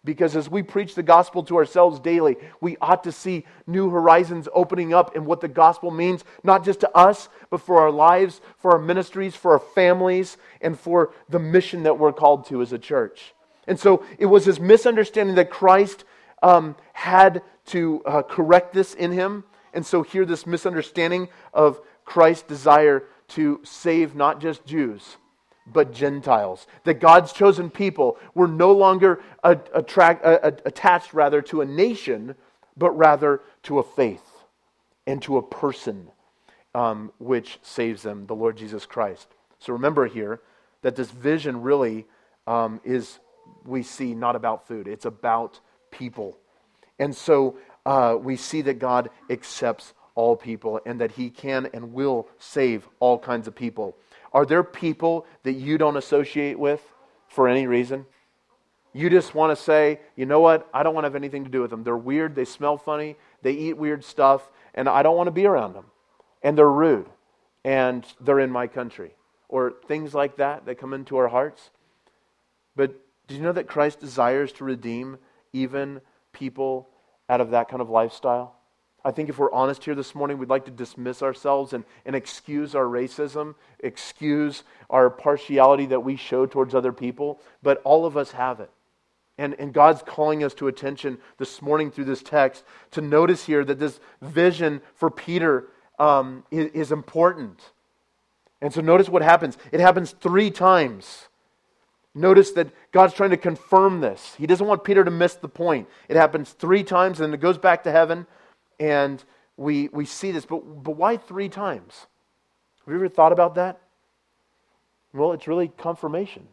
Because as we preach the gospel to ourselves daily, we ought to see new horizons opening up in what the gospel means, not just to us, but for our lives, for our ministries, for our families, and for the mission that we're called to as a church. And so it was this misunderstanding that Christ had to correct this in him. And so here this misunderstanding of Christ's desire to save not just Jews, but Gentiles. That God's chosen people were no longer attached rather to a nation, but rather to a faith and to a person which saves them, the Lord Jesus Christ. So remember here that this vision really is, we see, not about food. It's about people. And so we see that God accepts all people and that He can and will save all kinds of people. Are there people that you don't associate with for any reason? You just want to say, you know what, I don't want to have anything to do with them. They're weird, they smell funny, they eat weird stuff, and I don't want to be around them. And they're rude, and they're in my country. Or things like that come into our hearts. But did you know that Christ desires to redeem even people out of that kind of lifestyle? I think if we're honest here this morning, we'd like to dismiss ourselves and excuse our racism, excuse our partiality that we show towards other people, but all of us have it. And God's calling us to attention this morning through this text to notice here that this vision for Peter is important. And so notice what happens. It happens 3 times. Notice that God's trying to confirm this. He doesn't want Peter to miss the point. It happens 3 times and then it goes back to heaven. And we see this, but why 3 times? Have you ever thought about that? Well, it's really confirmation.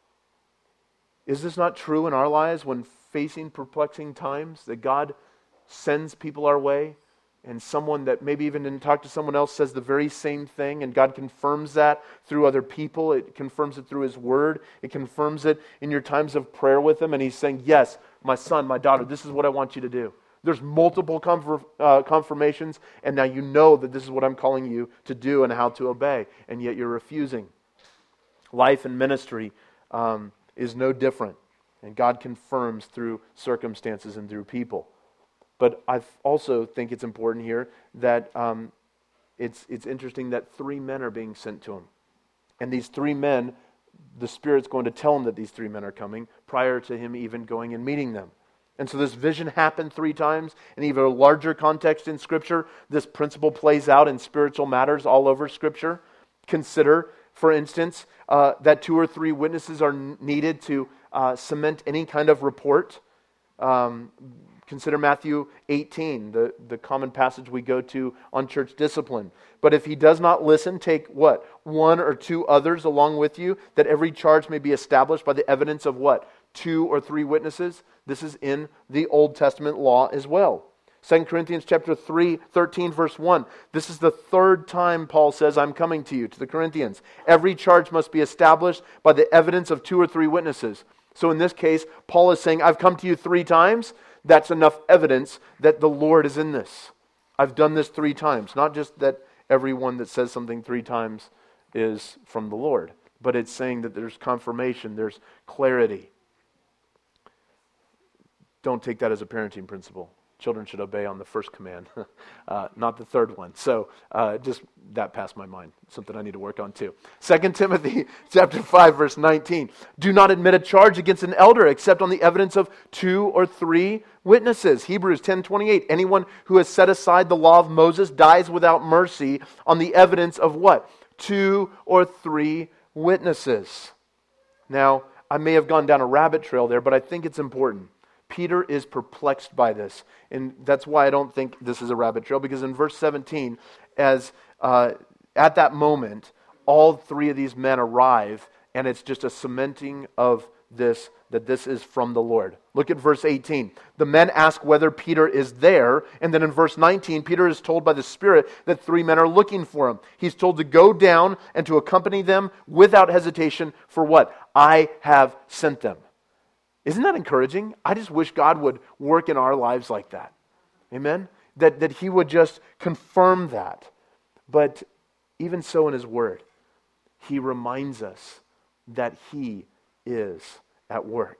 Is this not true in our lives when facing perplexing times, that God sends people our way and someone that maybe even didn't talk to someone else says the very same thing, and God confirms that through other people. It confirms it through His Word. It confirms it in your times of prayer with Him, and He's saying, yes, my son, my daughter, this is what I want you to do. There's multiple confirmations, and now you know that this is what I'm calling you to do and how to obey, and yet you're refusing. Life and ministry is no different, and God confirms through circumstances and through people. But I also think it's important here that it's interesting that 3 men are being sent to him. And these 3 men, the Spirit's going to tell him that these 3 men are coming prior to him even going and meeting them. And so this vision happened 3 times. In even a larger context in Scripture, this principle plays out in spiritual matters all over Scripture. Consider, for instance, that 2 or 3 witnesses are needed to cement any kind of report. Consider Matthew 18, the common passage we go to on church discipline. But if he does not listen, take what? 1 or 2 others along with you, that every charge may be established by the evidence of what? 2 or 3 witnesses. This is in the Old Testament law as well. 2 Corinthians chapter 13, verse 1. This is the 3rd time Paul says, I'm coming to you, to the Corinthians. Every charge must be established by the evidence of 2 or 3 witnesses. So in this case, Paul is saying, I've come to you 3 times. That's enough evidence that the Lord is in this. I've done this 3 times. Not just that everyone that says something 3 times is from the Lord, but it's saying that there's confirmation, there's clarity. Don't take that as a parenting principle. Children should obey on the first command, not the 3rd one. So just that passed my mind. Something I need to work on too. 2 Timothy chapter 5, verse 19. Do not admit a charge against an elder except on the evidence of 2 or 3 witnesses. Hebrews 10:28. Anyone who has set aside the law of Moses dies without mercy on the evidence of what? 2 or 3 witnesses. Now, I may have gone down a rabbit trail there, but I think it's important. Peter is perplexed by this, and that's why I don't think this is a rabbit trail, because in verse 17, as at that moment, all 3 of these men arrive, and it's just a cementing of this, that this is from the Lord. Look at verse 18. The men ask whether Peter is there, and then in verse 19, Peter is told by the Spirit that 3 men are looking for him. He's told to go down and to accompany them without hesitation for what? I have sent them. Isn't that encouraging? I just wish God would work in our lives like that. Amen? That He would just confirm that. But even so in His Word, He reminds us that He is at work.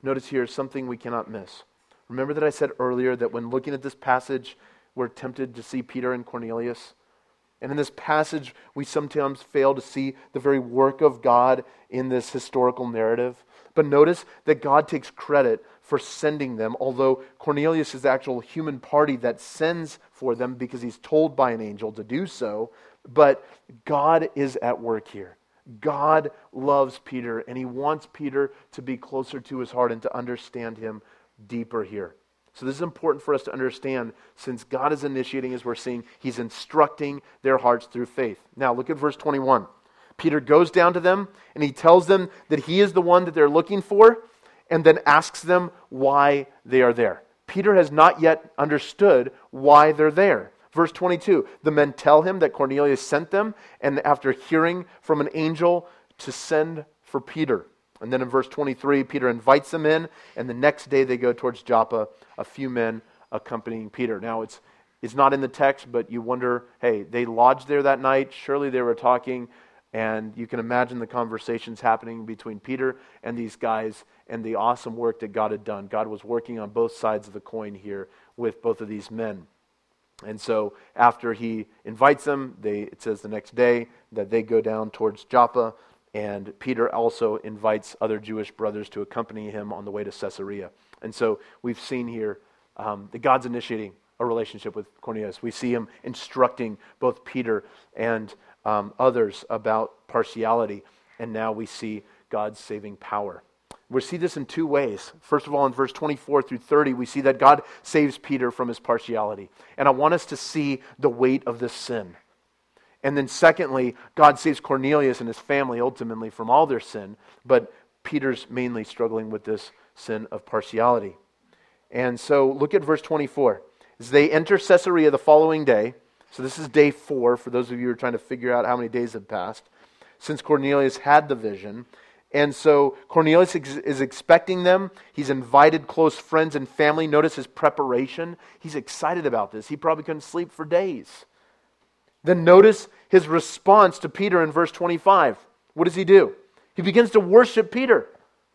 notice here something we cannot miss. Remember that I said earlier that when looking at this passage, we're tempted to see Peter and Cornelius. And in this passage, we sometimes fail to see the very work of God in this historical narrative. But notice that God takes credit for sending them, although Cornelius is the actual human party that sends for them because he's told by an angel to do so. But God is at work here. God loves Peter, and he wants Peter to be closer to his heart and to understand him deeper here. So this is important for us to understand, since God is initiating, as we're seeing, he's instructing their hearts through faith. Now look at verse 21. Peter goes down to them and he tells them that he is the one that they're looking for, and then asks them why they are there. Peter has not yet understood why they're there. Verse 22, the men tell him that Cornelius sent them, and after hearing from an angel, to send for Peter. And then in verse 23, Peter invites them in, and the next day they go towards Joppa, a few men accompanying Peter. Now it's not in the text, but you wonder, hey, they lodged there that night, surely they were talking, and you can imagine the conversations happening between Peter and these guys and the awesome work that God had done. God was working on both sides of the coin here with both of these men. And so after he invites them, it says the next day that they go down towards Joppa, and Peter also invites other Jewish brothers to accompany him on the way to Caesarea. And so we've seen here that God's initiating a relationship with Cornelius. We see him instructing both Peter and others about partiality. And now we see God's saving power. We see this in two ways. First of all, in verse 24 through 30, we see that God saves Peter from his partiality. And I want us to see the weight of this sin. And then secondly, God saves Cornelius and his family ultimately from all their sin, but Peter's mainly struggling with this sin of partiality. And so look at verse 24. As they enter Caesarea the following day, so this is day 4, for those of you who are trying to figure out how many days have passed, since Cornelius had the vision. And so Cornelius is expecting them. He's invited close friends and family. Notice his preparation. He's excited about this. He probably couldn't sleep for days. Then notice his response to Peter in verse 25. What does he do? He begins to worship Peter.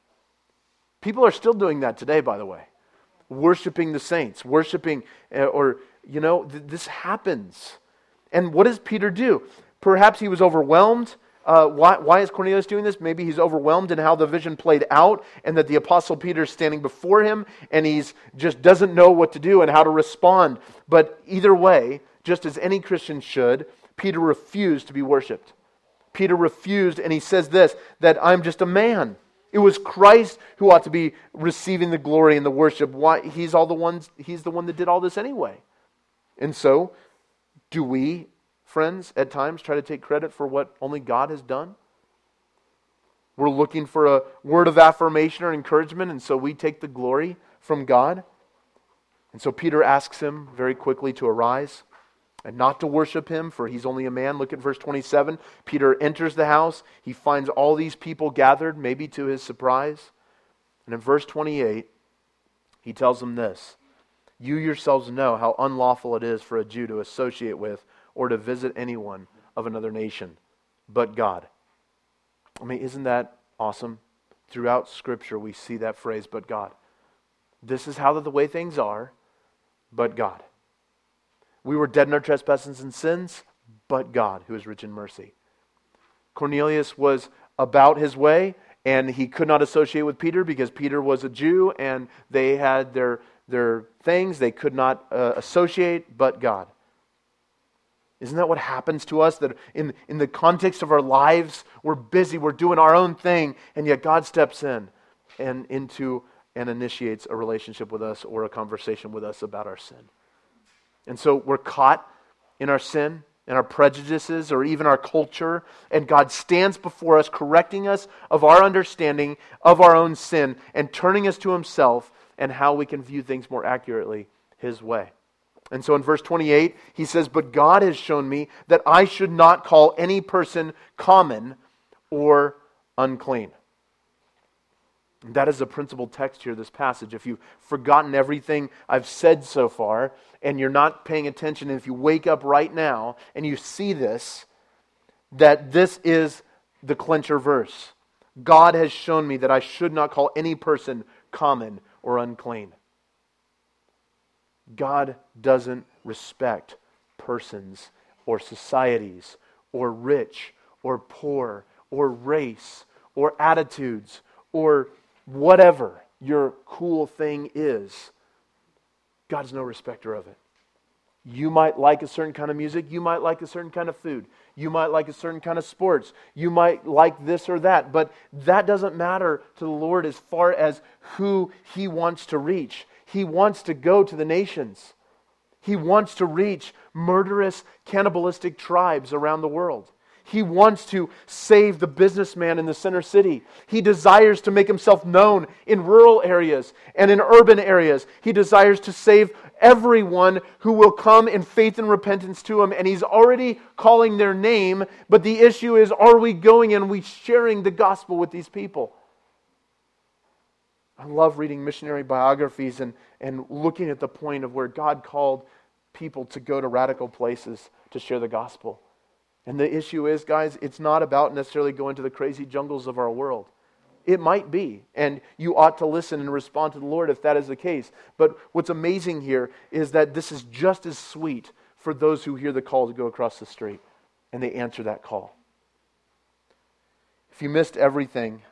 People are still doing that today, by the way. Worshiping the saints. Worshiping, this happens. And what does Peter do? Perhaps he was overwhelmed. Why is Cornelius doing this? Maybe he's overwhelmed in how the vision played out, and that the Apostle Peter is standing before him, and he's just doesn't know what to do and how to respond. But either way, just as any Christian should, Peter refused to be worshipped. Peter refused, and he says this, that I'm just a man. It was Christ who ought to be receiving the glory and the worship. Why? He's the one that did all this anyway. And so, do we, friends, at times try to take credit for what only God has done? We're looking for a word of affirmation or encouragement, and so we take the glory from God. And so Peter asks him very quickly to arise and not to worship him, for he's only a man. Look at verse 27. Peter enters the house. He finds all these people gathered, maybe to his surprise. And in verse 28, he tells them this, you yourselves know how unlawful it is for a Jew to associate with or to visit anyone of another nation, but God. I mean, isn't that awesome? Throughout Scripture, we see that phrase, but God. This is how the way things are, but God. We were dead in our trespasses and sins, but God, who is rich in mercy. Cornelius was about his way, and he could not associate with Peter because Peter was a Jew, and they had their things they could not associate, but God. Isn't that what happens to us? That in the context of our lives, we're busy, we're doing our own thing, and yet God steps in and initiates a relationship with us or a conversation with us about our sin. And so we're caught in our sin, in our prejudices, or even our culture, and God stands before us, correcting us of our understanding of our own sin and turning us to Himself and how we can view things more accurately His way. And so in verse 28, he says, but God has shown me that I should not call any person common or unclean. And that is the principal text here, this passage. If you've forgotten everything I've said so far, and you're not paying attention, and if you wake up right now and you see this, that this is the clincher verse. God has shown me that I should not call any person common or unclean. God doesn't respect persons or societies or rich or poor or race or attitudes or whatever your cool thing is. God's no respecter of it. You might like a certain kind of music. You might like a certain kind of food. You might like a certain kind of sports. You might like this or that. But that doesn't matter to the Lord as far as who He wants to reach. He wants to go to the nations. He wants to reach murderous, cannibalistic tribes around the world. He wants to save the businessman in the center city. He desires to make Himself known in rural areas and in urban areas. He desires to save everyone who will come in faith and repentance to Him. And He's already calling their name. But the issue is, are we going and we sharing the gospel with these people? I love reading missionary biographies and looking at the point of where God called people to go to radical places to share the gospel. And the issue is, guys, it's not about necessarily going to the crazy jungles of our world. It might be, and you ought to listen and respond to the Lord if that is the case. But what's amazing here is that this is just as sweet for those who hear the call to go across the street, and they answer that call. If you missed everything,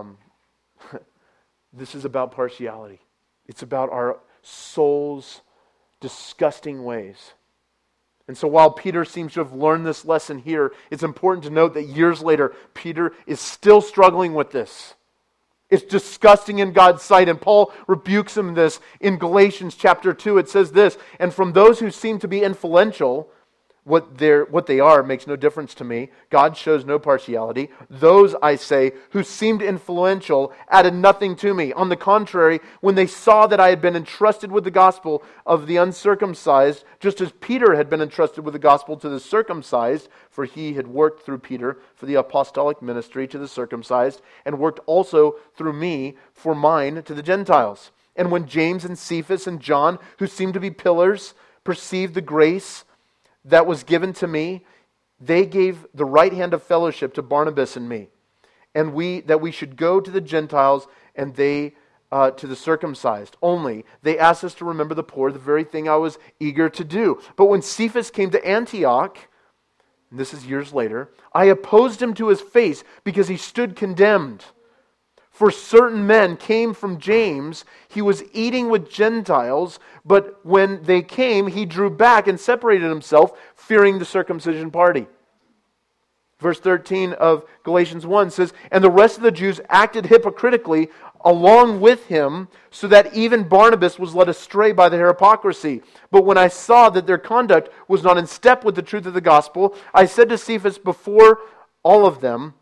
this is about partiality. It's about our soul's disgusting ways. And so while Peter seems to have learned this lesson here, it's important to note that years later, Peter is still struggling with this. It's disgusting in God's sight, and Paul rebukes him this in Galatians chapter 2. It says this, "And from those who seem to be influential, what they are makes no difference to me. God shows no partiality. Those, I say, who seemed influential added nothing to me. On the contrary, when they saw that I had been entrusted with the gospel of the uncircumcised, just as Peter had been entrusted with the gospel to the circumcised, for he had worked through Peter for the apostolic ministry to the circumcised, and worked also through me for mine to the Gentiles. And when James and Cephas and John, who seemed to be pillars, perceived the grace that was given to me, they gave the right hand of fellowship to Barnabas and me, and that we should go to the Gentiles and they to the circumcised. Only they asked us to remember the poor, the very thing I was eager to do. But when Cephas came to Antioch," and this is years later, "I opposed him to his face because he stood condemned. For certain men came from James. He was eating with Gentiles, but when they came, he drew back and separated himself, fearing the circumcision party." Verse 13 of Galatians 1 says, "And the rest of the Jews acted hypocritically along with him, so that even Barnabas was led astray by their hypocrisy. But when I saw that their conduct was not in step with the truth of the gospel, I said to Cephas before all of them,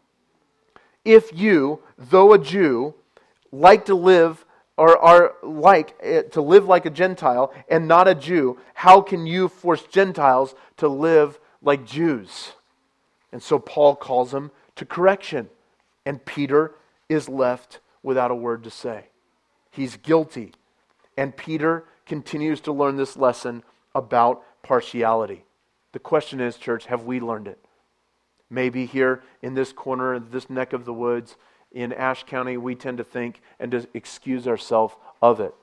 'If you, though a Jew, like to live or are like to live like a Gentile and not a Jew, how can you force Gentiles to live like Jews?'" And so Paul calls them to correction, and Peter is left without a word to say. He's guilty, and Peter continues to learn this lesson about partiality. The question is, church, have we learned it? Maybe here in this corner, this neck of the woods, in Ashe County, we tend to think and to excuse ourselves of it.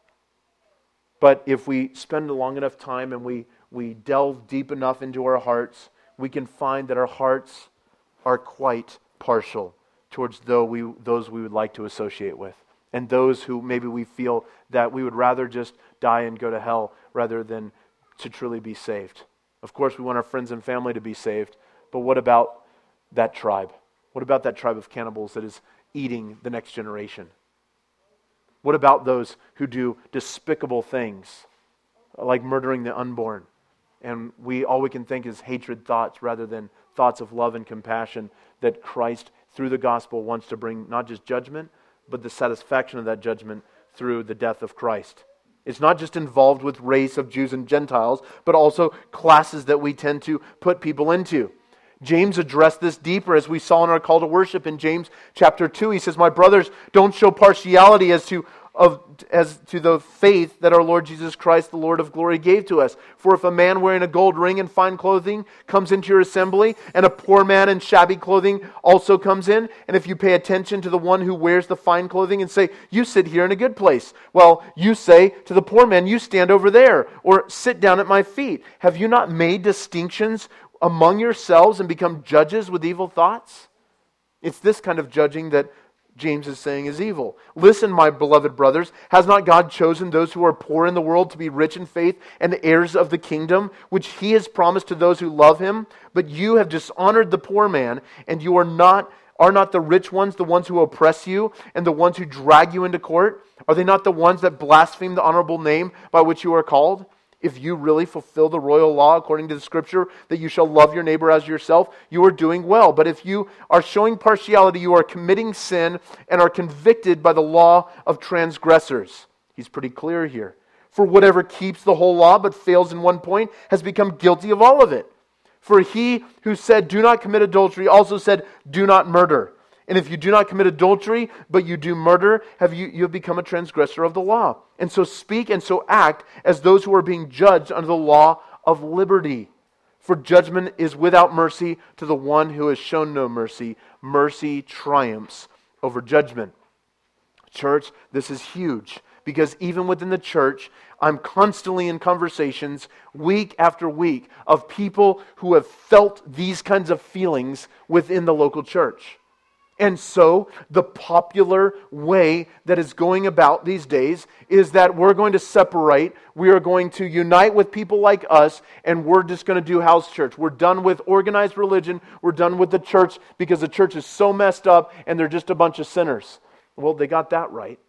But if we spend a long enough time and we delve deep enough into our hearts, we can find that our hearts are quite partial towards those we would like to associate with, and those who maybe we feel that we would rather just die and go to hell rather than to truly be saved. Of course, we want our friends and family to be saved, but what about that tribe? What about that tribe of cannibals that is eating the next generation? What about those who do despicable things, like murdering the unborn? And all we can think is hatred thoughts rather than thoughts of love and compassion that Christ, through the gospel, wants to bring not just judgment, but the satisfaction of that judgment through the death of Christ. It's not just involved with race of Jews and Gentiles, but also classes that we tend to put people into. James addressed this deeper, as we saw in our call to worship in James chapter 2. He says, "My brothers, don't show partiality as to as to the faith that our Lord Jesus Christ, the Lord of glory, gave to us. For if a man wearing a gold ring and fine clothing comes into your assembly, and a poor man in shabby clothing also comes in, and if you pay attention to the one who wears the fine clothing and say, you sit here in a good place, well, you say to the poor man, you stand over there, or sit down at my feet. Have you not made distinctions among yourselves and become judges with evil thoughts? It's this kind of judging that James is saying is evil. Listen, my beloved brothers, has not God chosen those who are poor in the world to be rich in faith and heirs of the kingdom, which He has promised to those who love Him? But you have dishonored the poor man, and you are not the rich ones the ones who oppress you and the ones who drag you into court? Are they not the ones that blaspheme the honorable name by which you are called? If you really fulfill the royal law according to the Scripture, that you shall love your neighbor as yourself, you are doing well. But if you are showing partiality, you are committing sin and are convicted by the law of transgressors. He's pretty clear here. For whatever keeps the whole law but fails in one point has become guilty of all of it. For he who said, do not commit adultery, also said, do not murder. And if you do not commit adultery, but you do murder, you have become a transgressor of the law. And so speak and so act as those who are being judged under the law of liberty. For judgment is without mercy to the one who has shown no mercy. Mercy triumphs over judgment. Church, this is huge. Because even within the church, I'm constantly in conversations week after week of people who have felt these kinds of feelings within the local church. And so, the popular way that is going about these days is that we're going to separate, we are going to unite with people like us, and we're just going to do house church. We're done with organized religion, we're done with the church, because the church is so messed up, and they're just a bunch of sinners. Well, they got that right.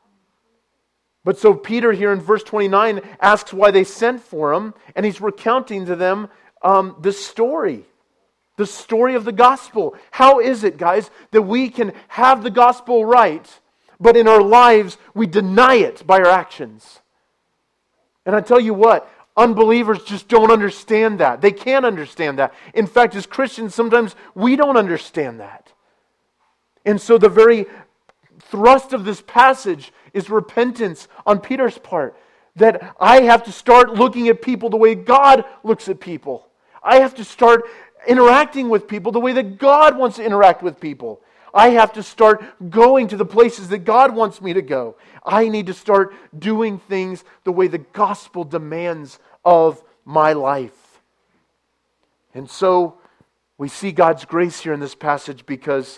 But so Peter here in verse 29 asks why they sent for him, and he's recounting to them this story. The story of the gospel. How is it, guys, that we can have the gospel right, but in our lives we deny it by our actions? And I tell you what, unbelievers just don't understand that. They can't understand that. In fact, as Christians, sometimes we don't understand that. And so the very thrust of this passage is repentance on Peter's part. That I have to start looking at people the way God looks at people. I have to start interacting with people the way that God wants to interact with people. I have to start going to the places that God wants me to go. I need to start doing things the way the gospel demands of my life. And so we see God's grace here in this passage because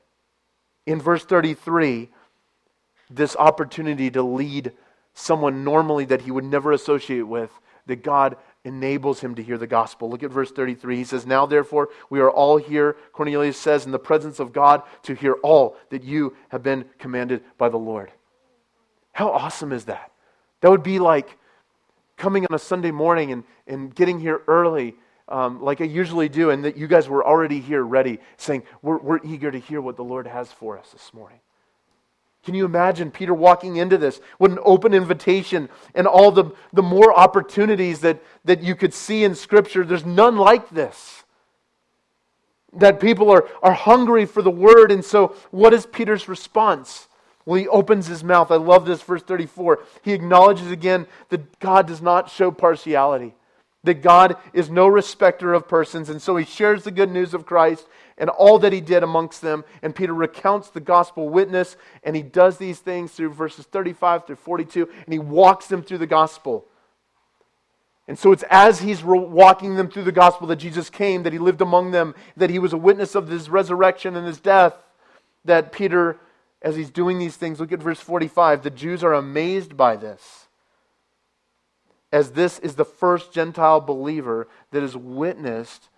in verse 33, this opportunity to lead someone normally that he would never associate with, that God enables him to hear the gospel. Look at verse 33. He says, now therefore we are all here, Cornelius says, in the presence of God to hear all that you have been commanded by the Lord. How awesome is that? That would be like coming on a Sunday morning and getting here early, like I usually do, and that you guys were already here ready, saying, we're eager to hear what the Lord has for us this morning. Can you imagine Peter walking into this with an open invitation and all the more opportunities that you could see in Scripture? There's none like this. That people are hungry for the Word. And so what is Peter's response? Well, he opens his mouth. I love this, verse 34. He acknowledges again that God does not show partiality. That God is no respecter of persons. And so he shares the good news of Christ and all that he did amongst them. And Peter recounts the gospel witness. And he does these things through verses 35 through 42. And he walks them through the gospel. And so it's as he's walking them through the gospel that Jesus came, that he lived among them, that he was a witness of his resurrection and his death, that Peter, as he's doing these things, look at verse 45. The Jews are amazed by this, as this is the first Gentile believer that is witnessed,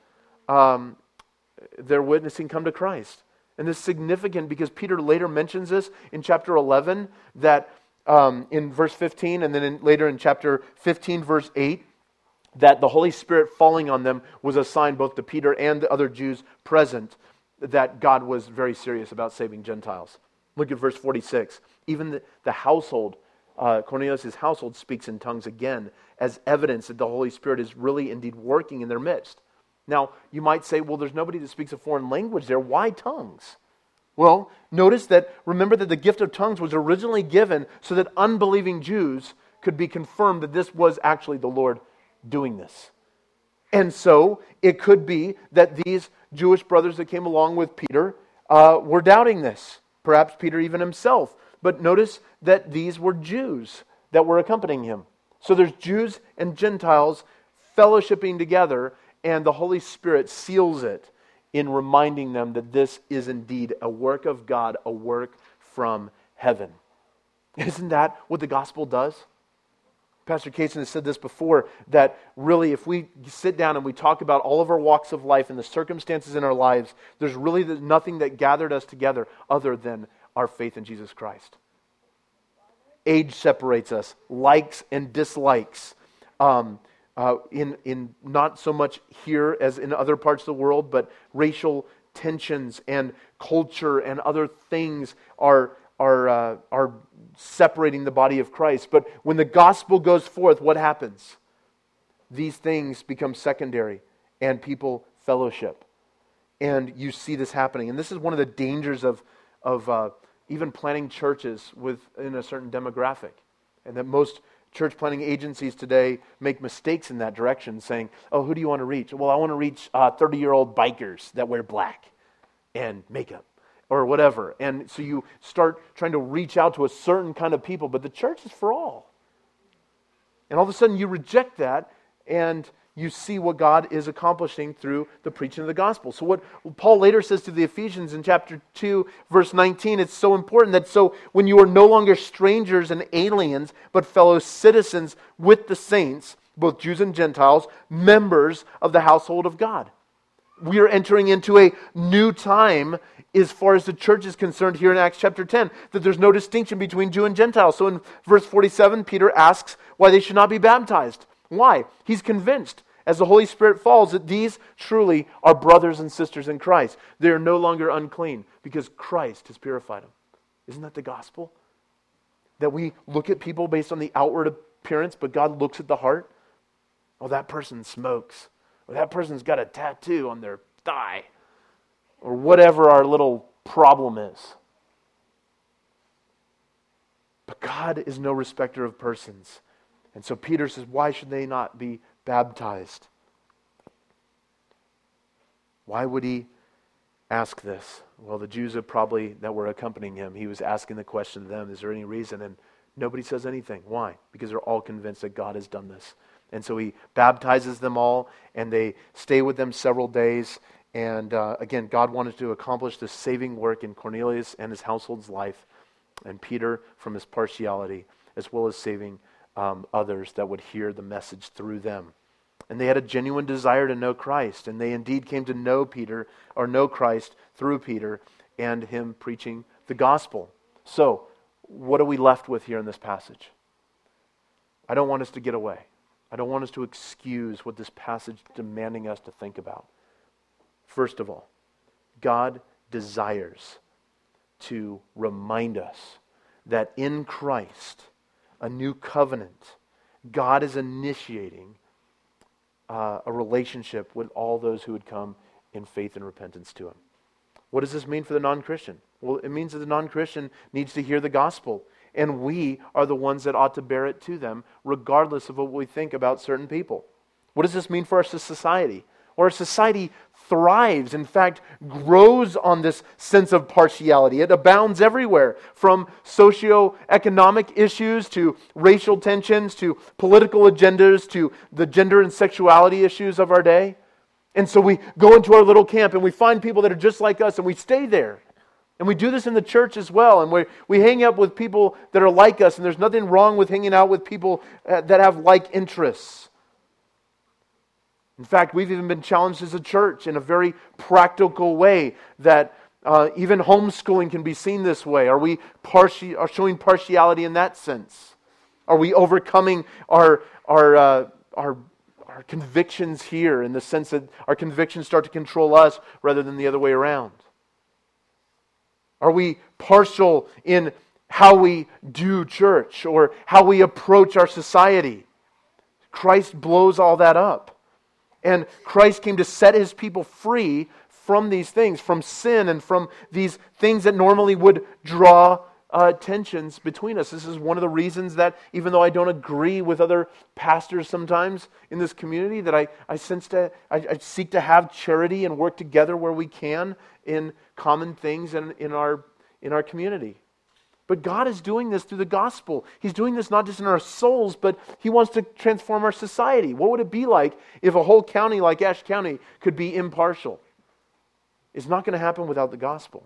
they're witnessing come to Christ. And this is significant because Peter later mentions this in chapter 11, that in verse 15, and then later in chapter 15, verse 8, that the Holy Spirit falling on them was a sign both to Peter and the other Jews present that God was very serious about saving Gentiles. Look at verse 46. Even the household, Cornelius' household, speaks in tongues again as evidence that the Holy Spirit is really indeed working in their midst. Now, you might say, well, there's nobody that speaks a foreign language there. Why tongues? Well, remember that the gift of tongues was originally given so that unbelieving Jews could be confirmed that this was actually the Lord doing this. And so it could be that these Jewish brothers that came along with Peter were doubting this. Perhaps Peter even himself. But notice that these were Jews that were accompanying him. So there's Jews and Gentiles fellowshipping together, and the Holy Spirit seals it in reminding them that this is indeed a work of God, a work from heaven. Isn't that what the gospel does? Pastor Kaysen has said this before, that really if we sit down and we talk about all of our walks of life and the circumstances in our lives, there's really nothing that gathered us together other than our faith in Jesus Christ. Age separates us, likes and dislikes. In not so much here as in other parts of the world, but racial tensions and culture and other things are separating the body of Christ. But when the gospel goes forth, what happens? These things become secondary and people fellowship. And you see this happening. And this is one of the dangers of even planting churches within a certain demographic. And that most church planting agencies today make mistakes in that direction, saying, oh, who do you want to reach? Well, I want to reach 30-year-old bikers that wear black and makeup or whatever. And so you start trying to reach out to a certain kind of people, but the church is for all. And all of a sudden you reject that, and you see what God is accomplishing through the preaching of the gospel. So what Paul later says to the Ephesians in chapter 2, verse 19, it's so important that so when you are no longer strangers and aliens, but fellow citizens with the saints, both Jews and Gentiles, members of the household of God. We are entering into a new time as far as the church is concerned here in Acts chapter 10, that there's no distinction between Jew and Gentile. So in verse 47, Peter asks why they should not be baptized. Why? He's convinced, as the Holy Spirit falls, that these truly are brothers and sisters in Christ. They are no longer unclean because Christ has purified them. Isn't that the gospel? That we look at people based on the outward appearance, but God looks at the heart. Oh, that person smokes. Or that person's got a tattoo on their thigh. Or whatever our little problem is. But God is no respecter of persons. And so Peter says, why should they not be baptized? Why would he ask this? Well, the Jews that were accompanying him, he was asking the question to them, is there any reason? And nobody says anything. Why? Because they're all convinced that God has done this. And so he baptizes them all, and they stay with them several days. And again, God wanted to accomplish this saving work in Cornelius and his household's life, and Peter from his partiality, as well as saving others that would hear the message through them. And they had a genuine desire to know Christ, and they indeed came to know Christ through Peter and him preaching the gospel. So, what are we left with here in this passage? I don't want us to get away. I don't want us to excuse what this passage is demanding us to think about. First of all, God desires to remind us that in Christ, a new covenant, God is initiating a relationship with all those who would come in faith and repentance to Him. What does this mean for the non-Christian? Well, it means that the non-Christian needs to hear the gospel, and we are the ones that ought to bear it to them, regardless of what we think about certain people. What does this mean for our society? Well, our society thrives, in fact, grows on this sense of partiality. It abounds everywhere, from socioeconomic issues to racial tensions to political agendas to the gender and sexuality issues of our day. And so we go into our little camp and we find people that are just like us and we stay there. And we do this in the church as well. And we hang out with people that are like us, and there's nothing wrong with hanging out with people that have like interests. In fact, we've even been challenged as a church in a very practical way that even homeschooling can be seen this way. Are we showing partiality in that sense? Are we overcoming our convictions here in the sense that our convictions start to control us rather than the other way around? Are we partial in how we do church or how we approach our society? Christ blows all that up. And Christ came to set His people free from these things, from sin and from these things that normally would draw tensions between us. This is one of the reasons that even though I don't agree with other pastors sometimes in this community, that I seek to have charity and work together where we can in common things and in our community. But God is doing this through the gospel. He's doing this not just in our souls, but He wants to transform our society. What would it be like if a whole county like Ashe County could be impartial? It's not going to happen without the gospel.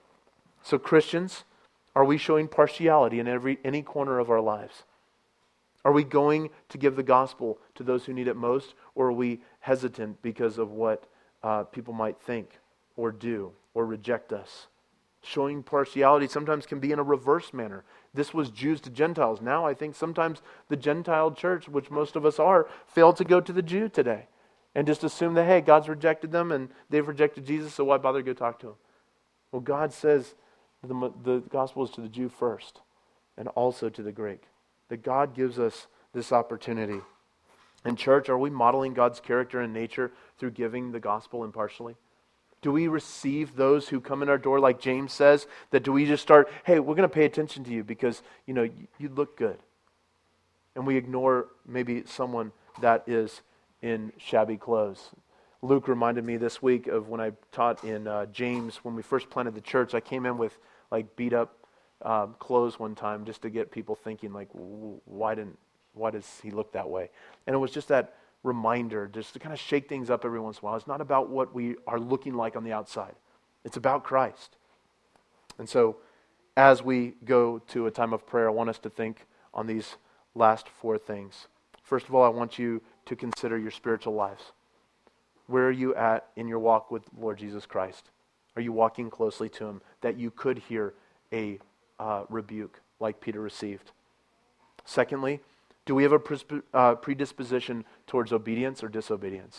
So Christians, are we showing partiality in any corner of our lives? Are we going to give the gospel to those who need it most, or are we hesitant because of what people might think or do or reject us? Showing partiality sometimes can be in a reverse manner. This was Jews to Gentiles. Now I think sometimes the Gentile church, which most of us are, fail to go to the Jew today and just assume that, hey, God's rejected them and they've rejected Jesus, so why bother to go talk to Him? Well, God says the gospel is to the Jew first and also to the Greek. That God gives us this opportunity. In church, are we modeling God's character and nature through giving the gospel impartially? Do we receive those who come in our door, like James says? That do we just start, hey, we're going to pay attention to you because, you look good. And we ignore maybe someone that is in shabby clothes. Luke reminded me this week of when I taught in James, when we first planted the church. I came in with beat up clothes one time just to get people thinking, why does he look that way? And it was just that reminder, just to kind of shake things up every once in a while. It's not about what we are looking like on the outside. It's about Christ. And so, as we go to a time of prayer, I want us to think on these last four things. First of all, I want you to consider your spiritual lives. Where are you at in your walk with Lord Jesus Christ? Are you walking closely to Him that you could hear a rebuke like Peter received? Secondly, do we have a predisposition towards obedience or disobedience?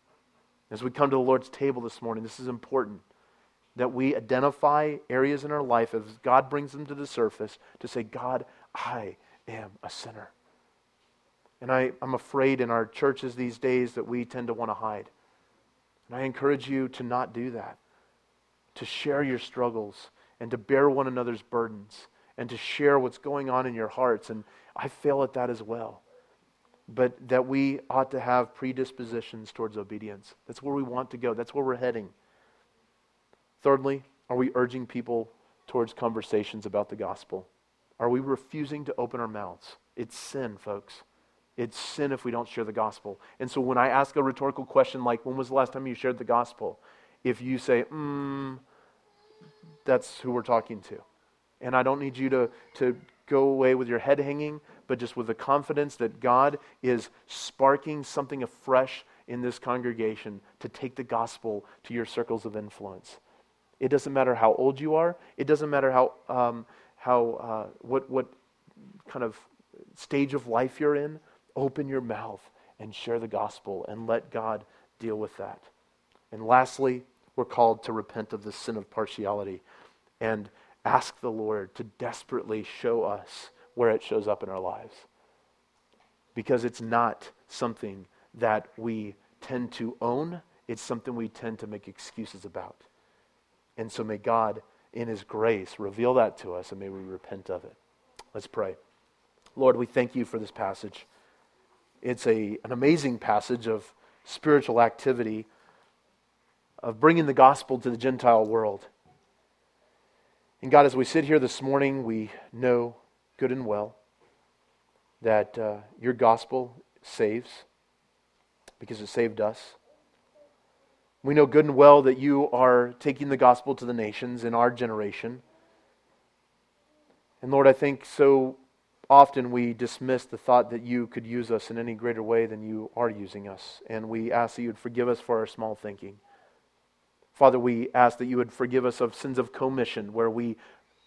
As we come to the Lord's table this morning, this is important, that we identify areas in our life as God brings them to the surface to say, God, I am a sinner. And I'm afraid in our churches these days that we tend to want to hide. And I encourage you to not do that, to share your struggles and to bear one another's burdens and to share what's going on in your hearts. And I fail at that as well. But that we ought to have predispositions towards obedience. That's where we want to go. That's where we're heading. Thirdly, are we urging people towards conversations about the gospel? Are we refusing to open our mouths? It's sin, folks. It's sin if we don't share the gospel. And so when I ask a rhetorical question like, when was the last time you shared the gospel? If you say, that's who we're talking to. And I don't need you to go away with your head hanging, but just with the confidence that God is sparking something afresh in this congregation to take the gospel to your circles of influence. It doesn't matter how old you are. It doesn't matter what kind of stage of life you're in. Open your mouth and share the gospel and let God deal with that. And lastly, we're called to repent of the sin of partiality and ask the Lord to desperately show us where it shows up in our lives. Because it's not something that we tend to own. It's something we tend to make excuses about. And so may God, in His grace, reveal that to us and may we repent of it. Let's pray. Lord, we thank You for this passage. It's an amazing passage of spiritual activity, of bringing the gospel to the Gentile world. And God, as we sit here this morning, we know good and well that Your gospel saves because it saved us. We know good and well that You are taking the gospel to the nations in our generation. And Lord, I think so often we dismiss the thought that You could use us in any greater way than You are using us. And we ask that You would forgive us for our small thinking. Father, we ask that You would forgive us of sins of commission where we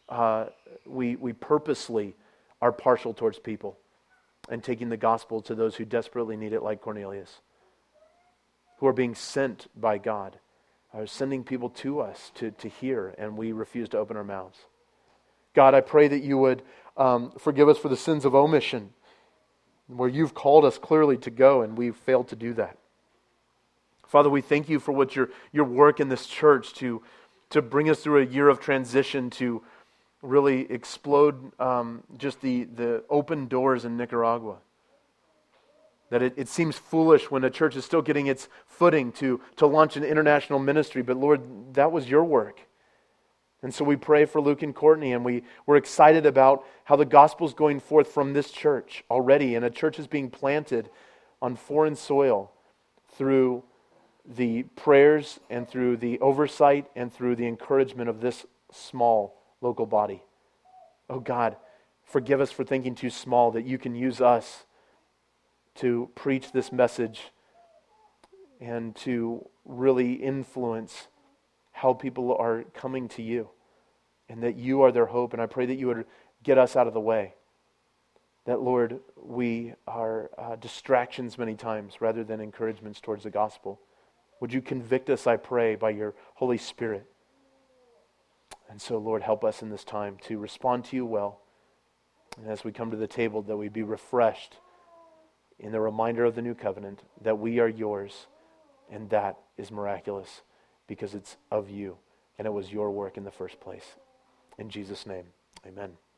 purposely are partial towards people and taking the gospel to those who desperately need it, like Cornelius, who are being sent by God, are sending people to us to hear, and we refuse to open our mouths. God, I pray that You would forgive us for the sins of omission, where You've called us clearly to go and we've failed to do that. Father, we thank you for what your work in this church to bring us through a year of transition, to really explode just the open doors in Nicaragua. That it seems foolish when a church is still getting its footing to launch an international ministry, but Lord, that was your work. And so we pray for Luke and Courtney, and we're excited about how the gospel's going forth from this church already, and a church is being planted on foreign soil through the prayers and through the oversight and through the encouragement of this small local body. Oh God, forgive us for thinking too small, that you can use us to preach this message and to really influence how people are coming to you, and that you are their hope. And I pray that you would get us out of the way. That, Lord, we are distractions many times rather than encouragements towards the gospel. Would you convict us, I pray, by your Holy Spirit? And so, Lord, help us in this time to respond to you well. And as we come to the table, that we be refreshed in the reminder of the new covenant, that we are yours, and that is miraculous because it's of you, and it was your work in the first place. In Jesus' name, amen.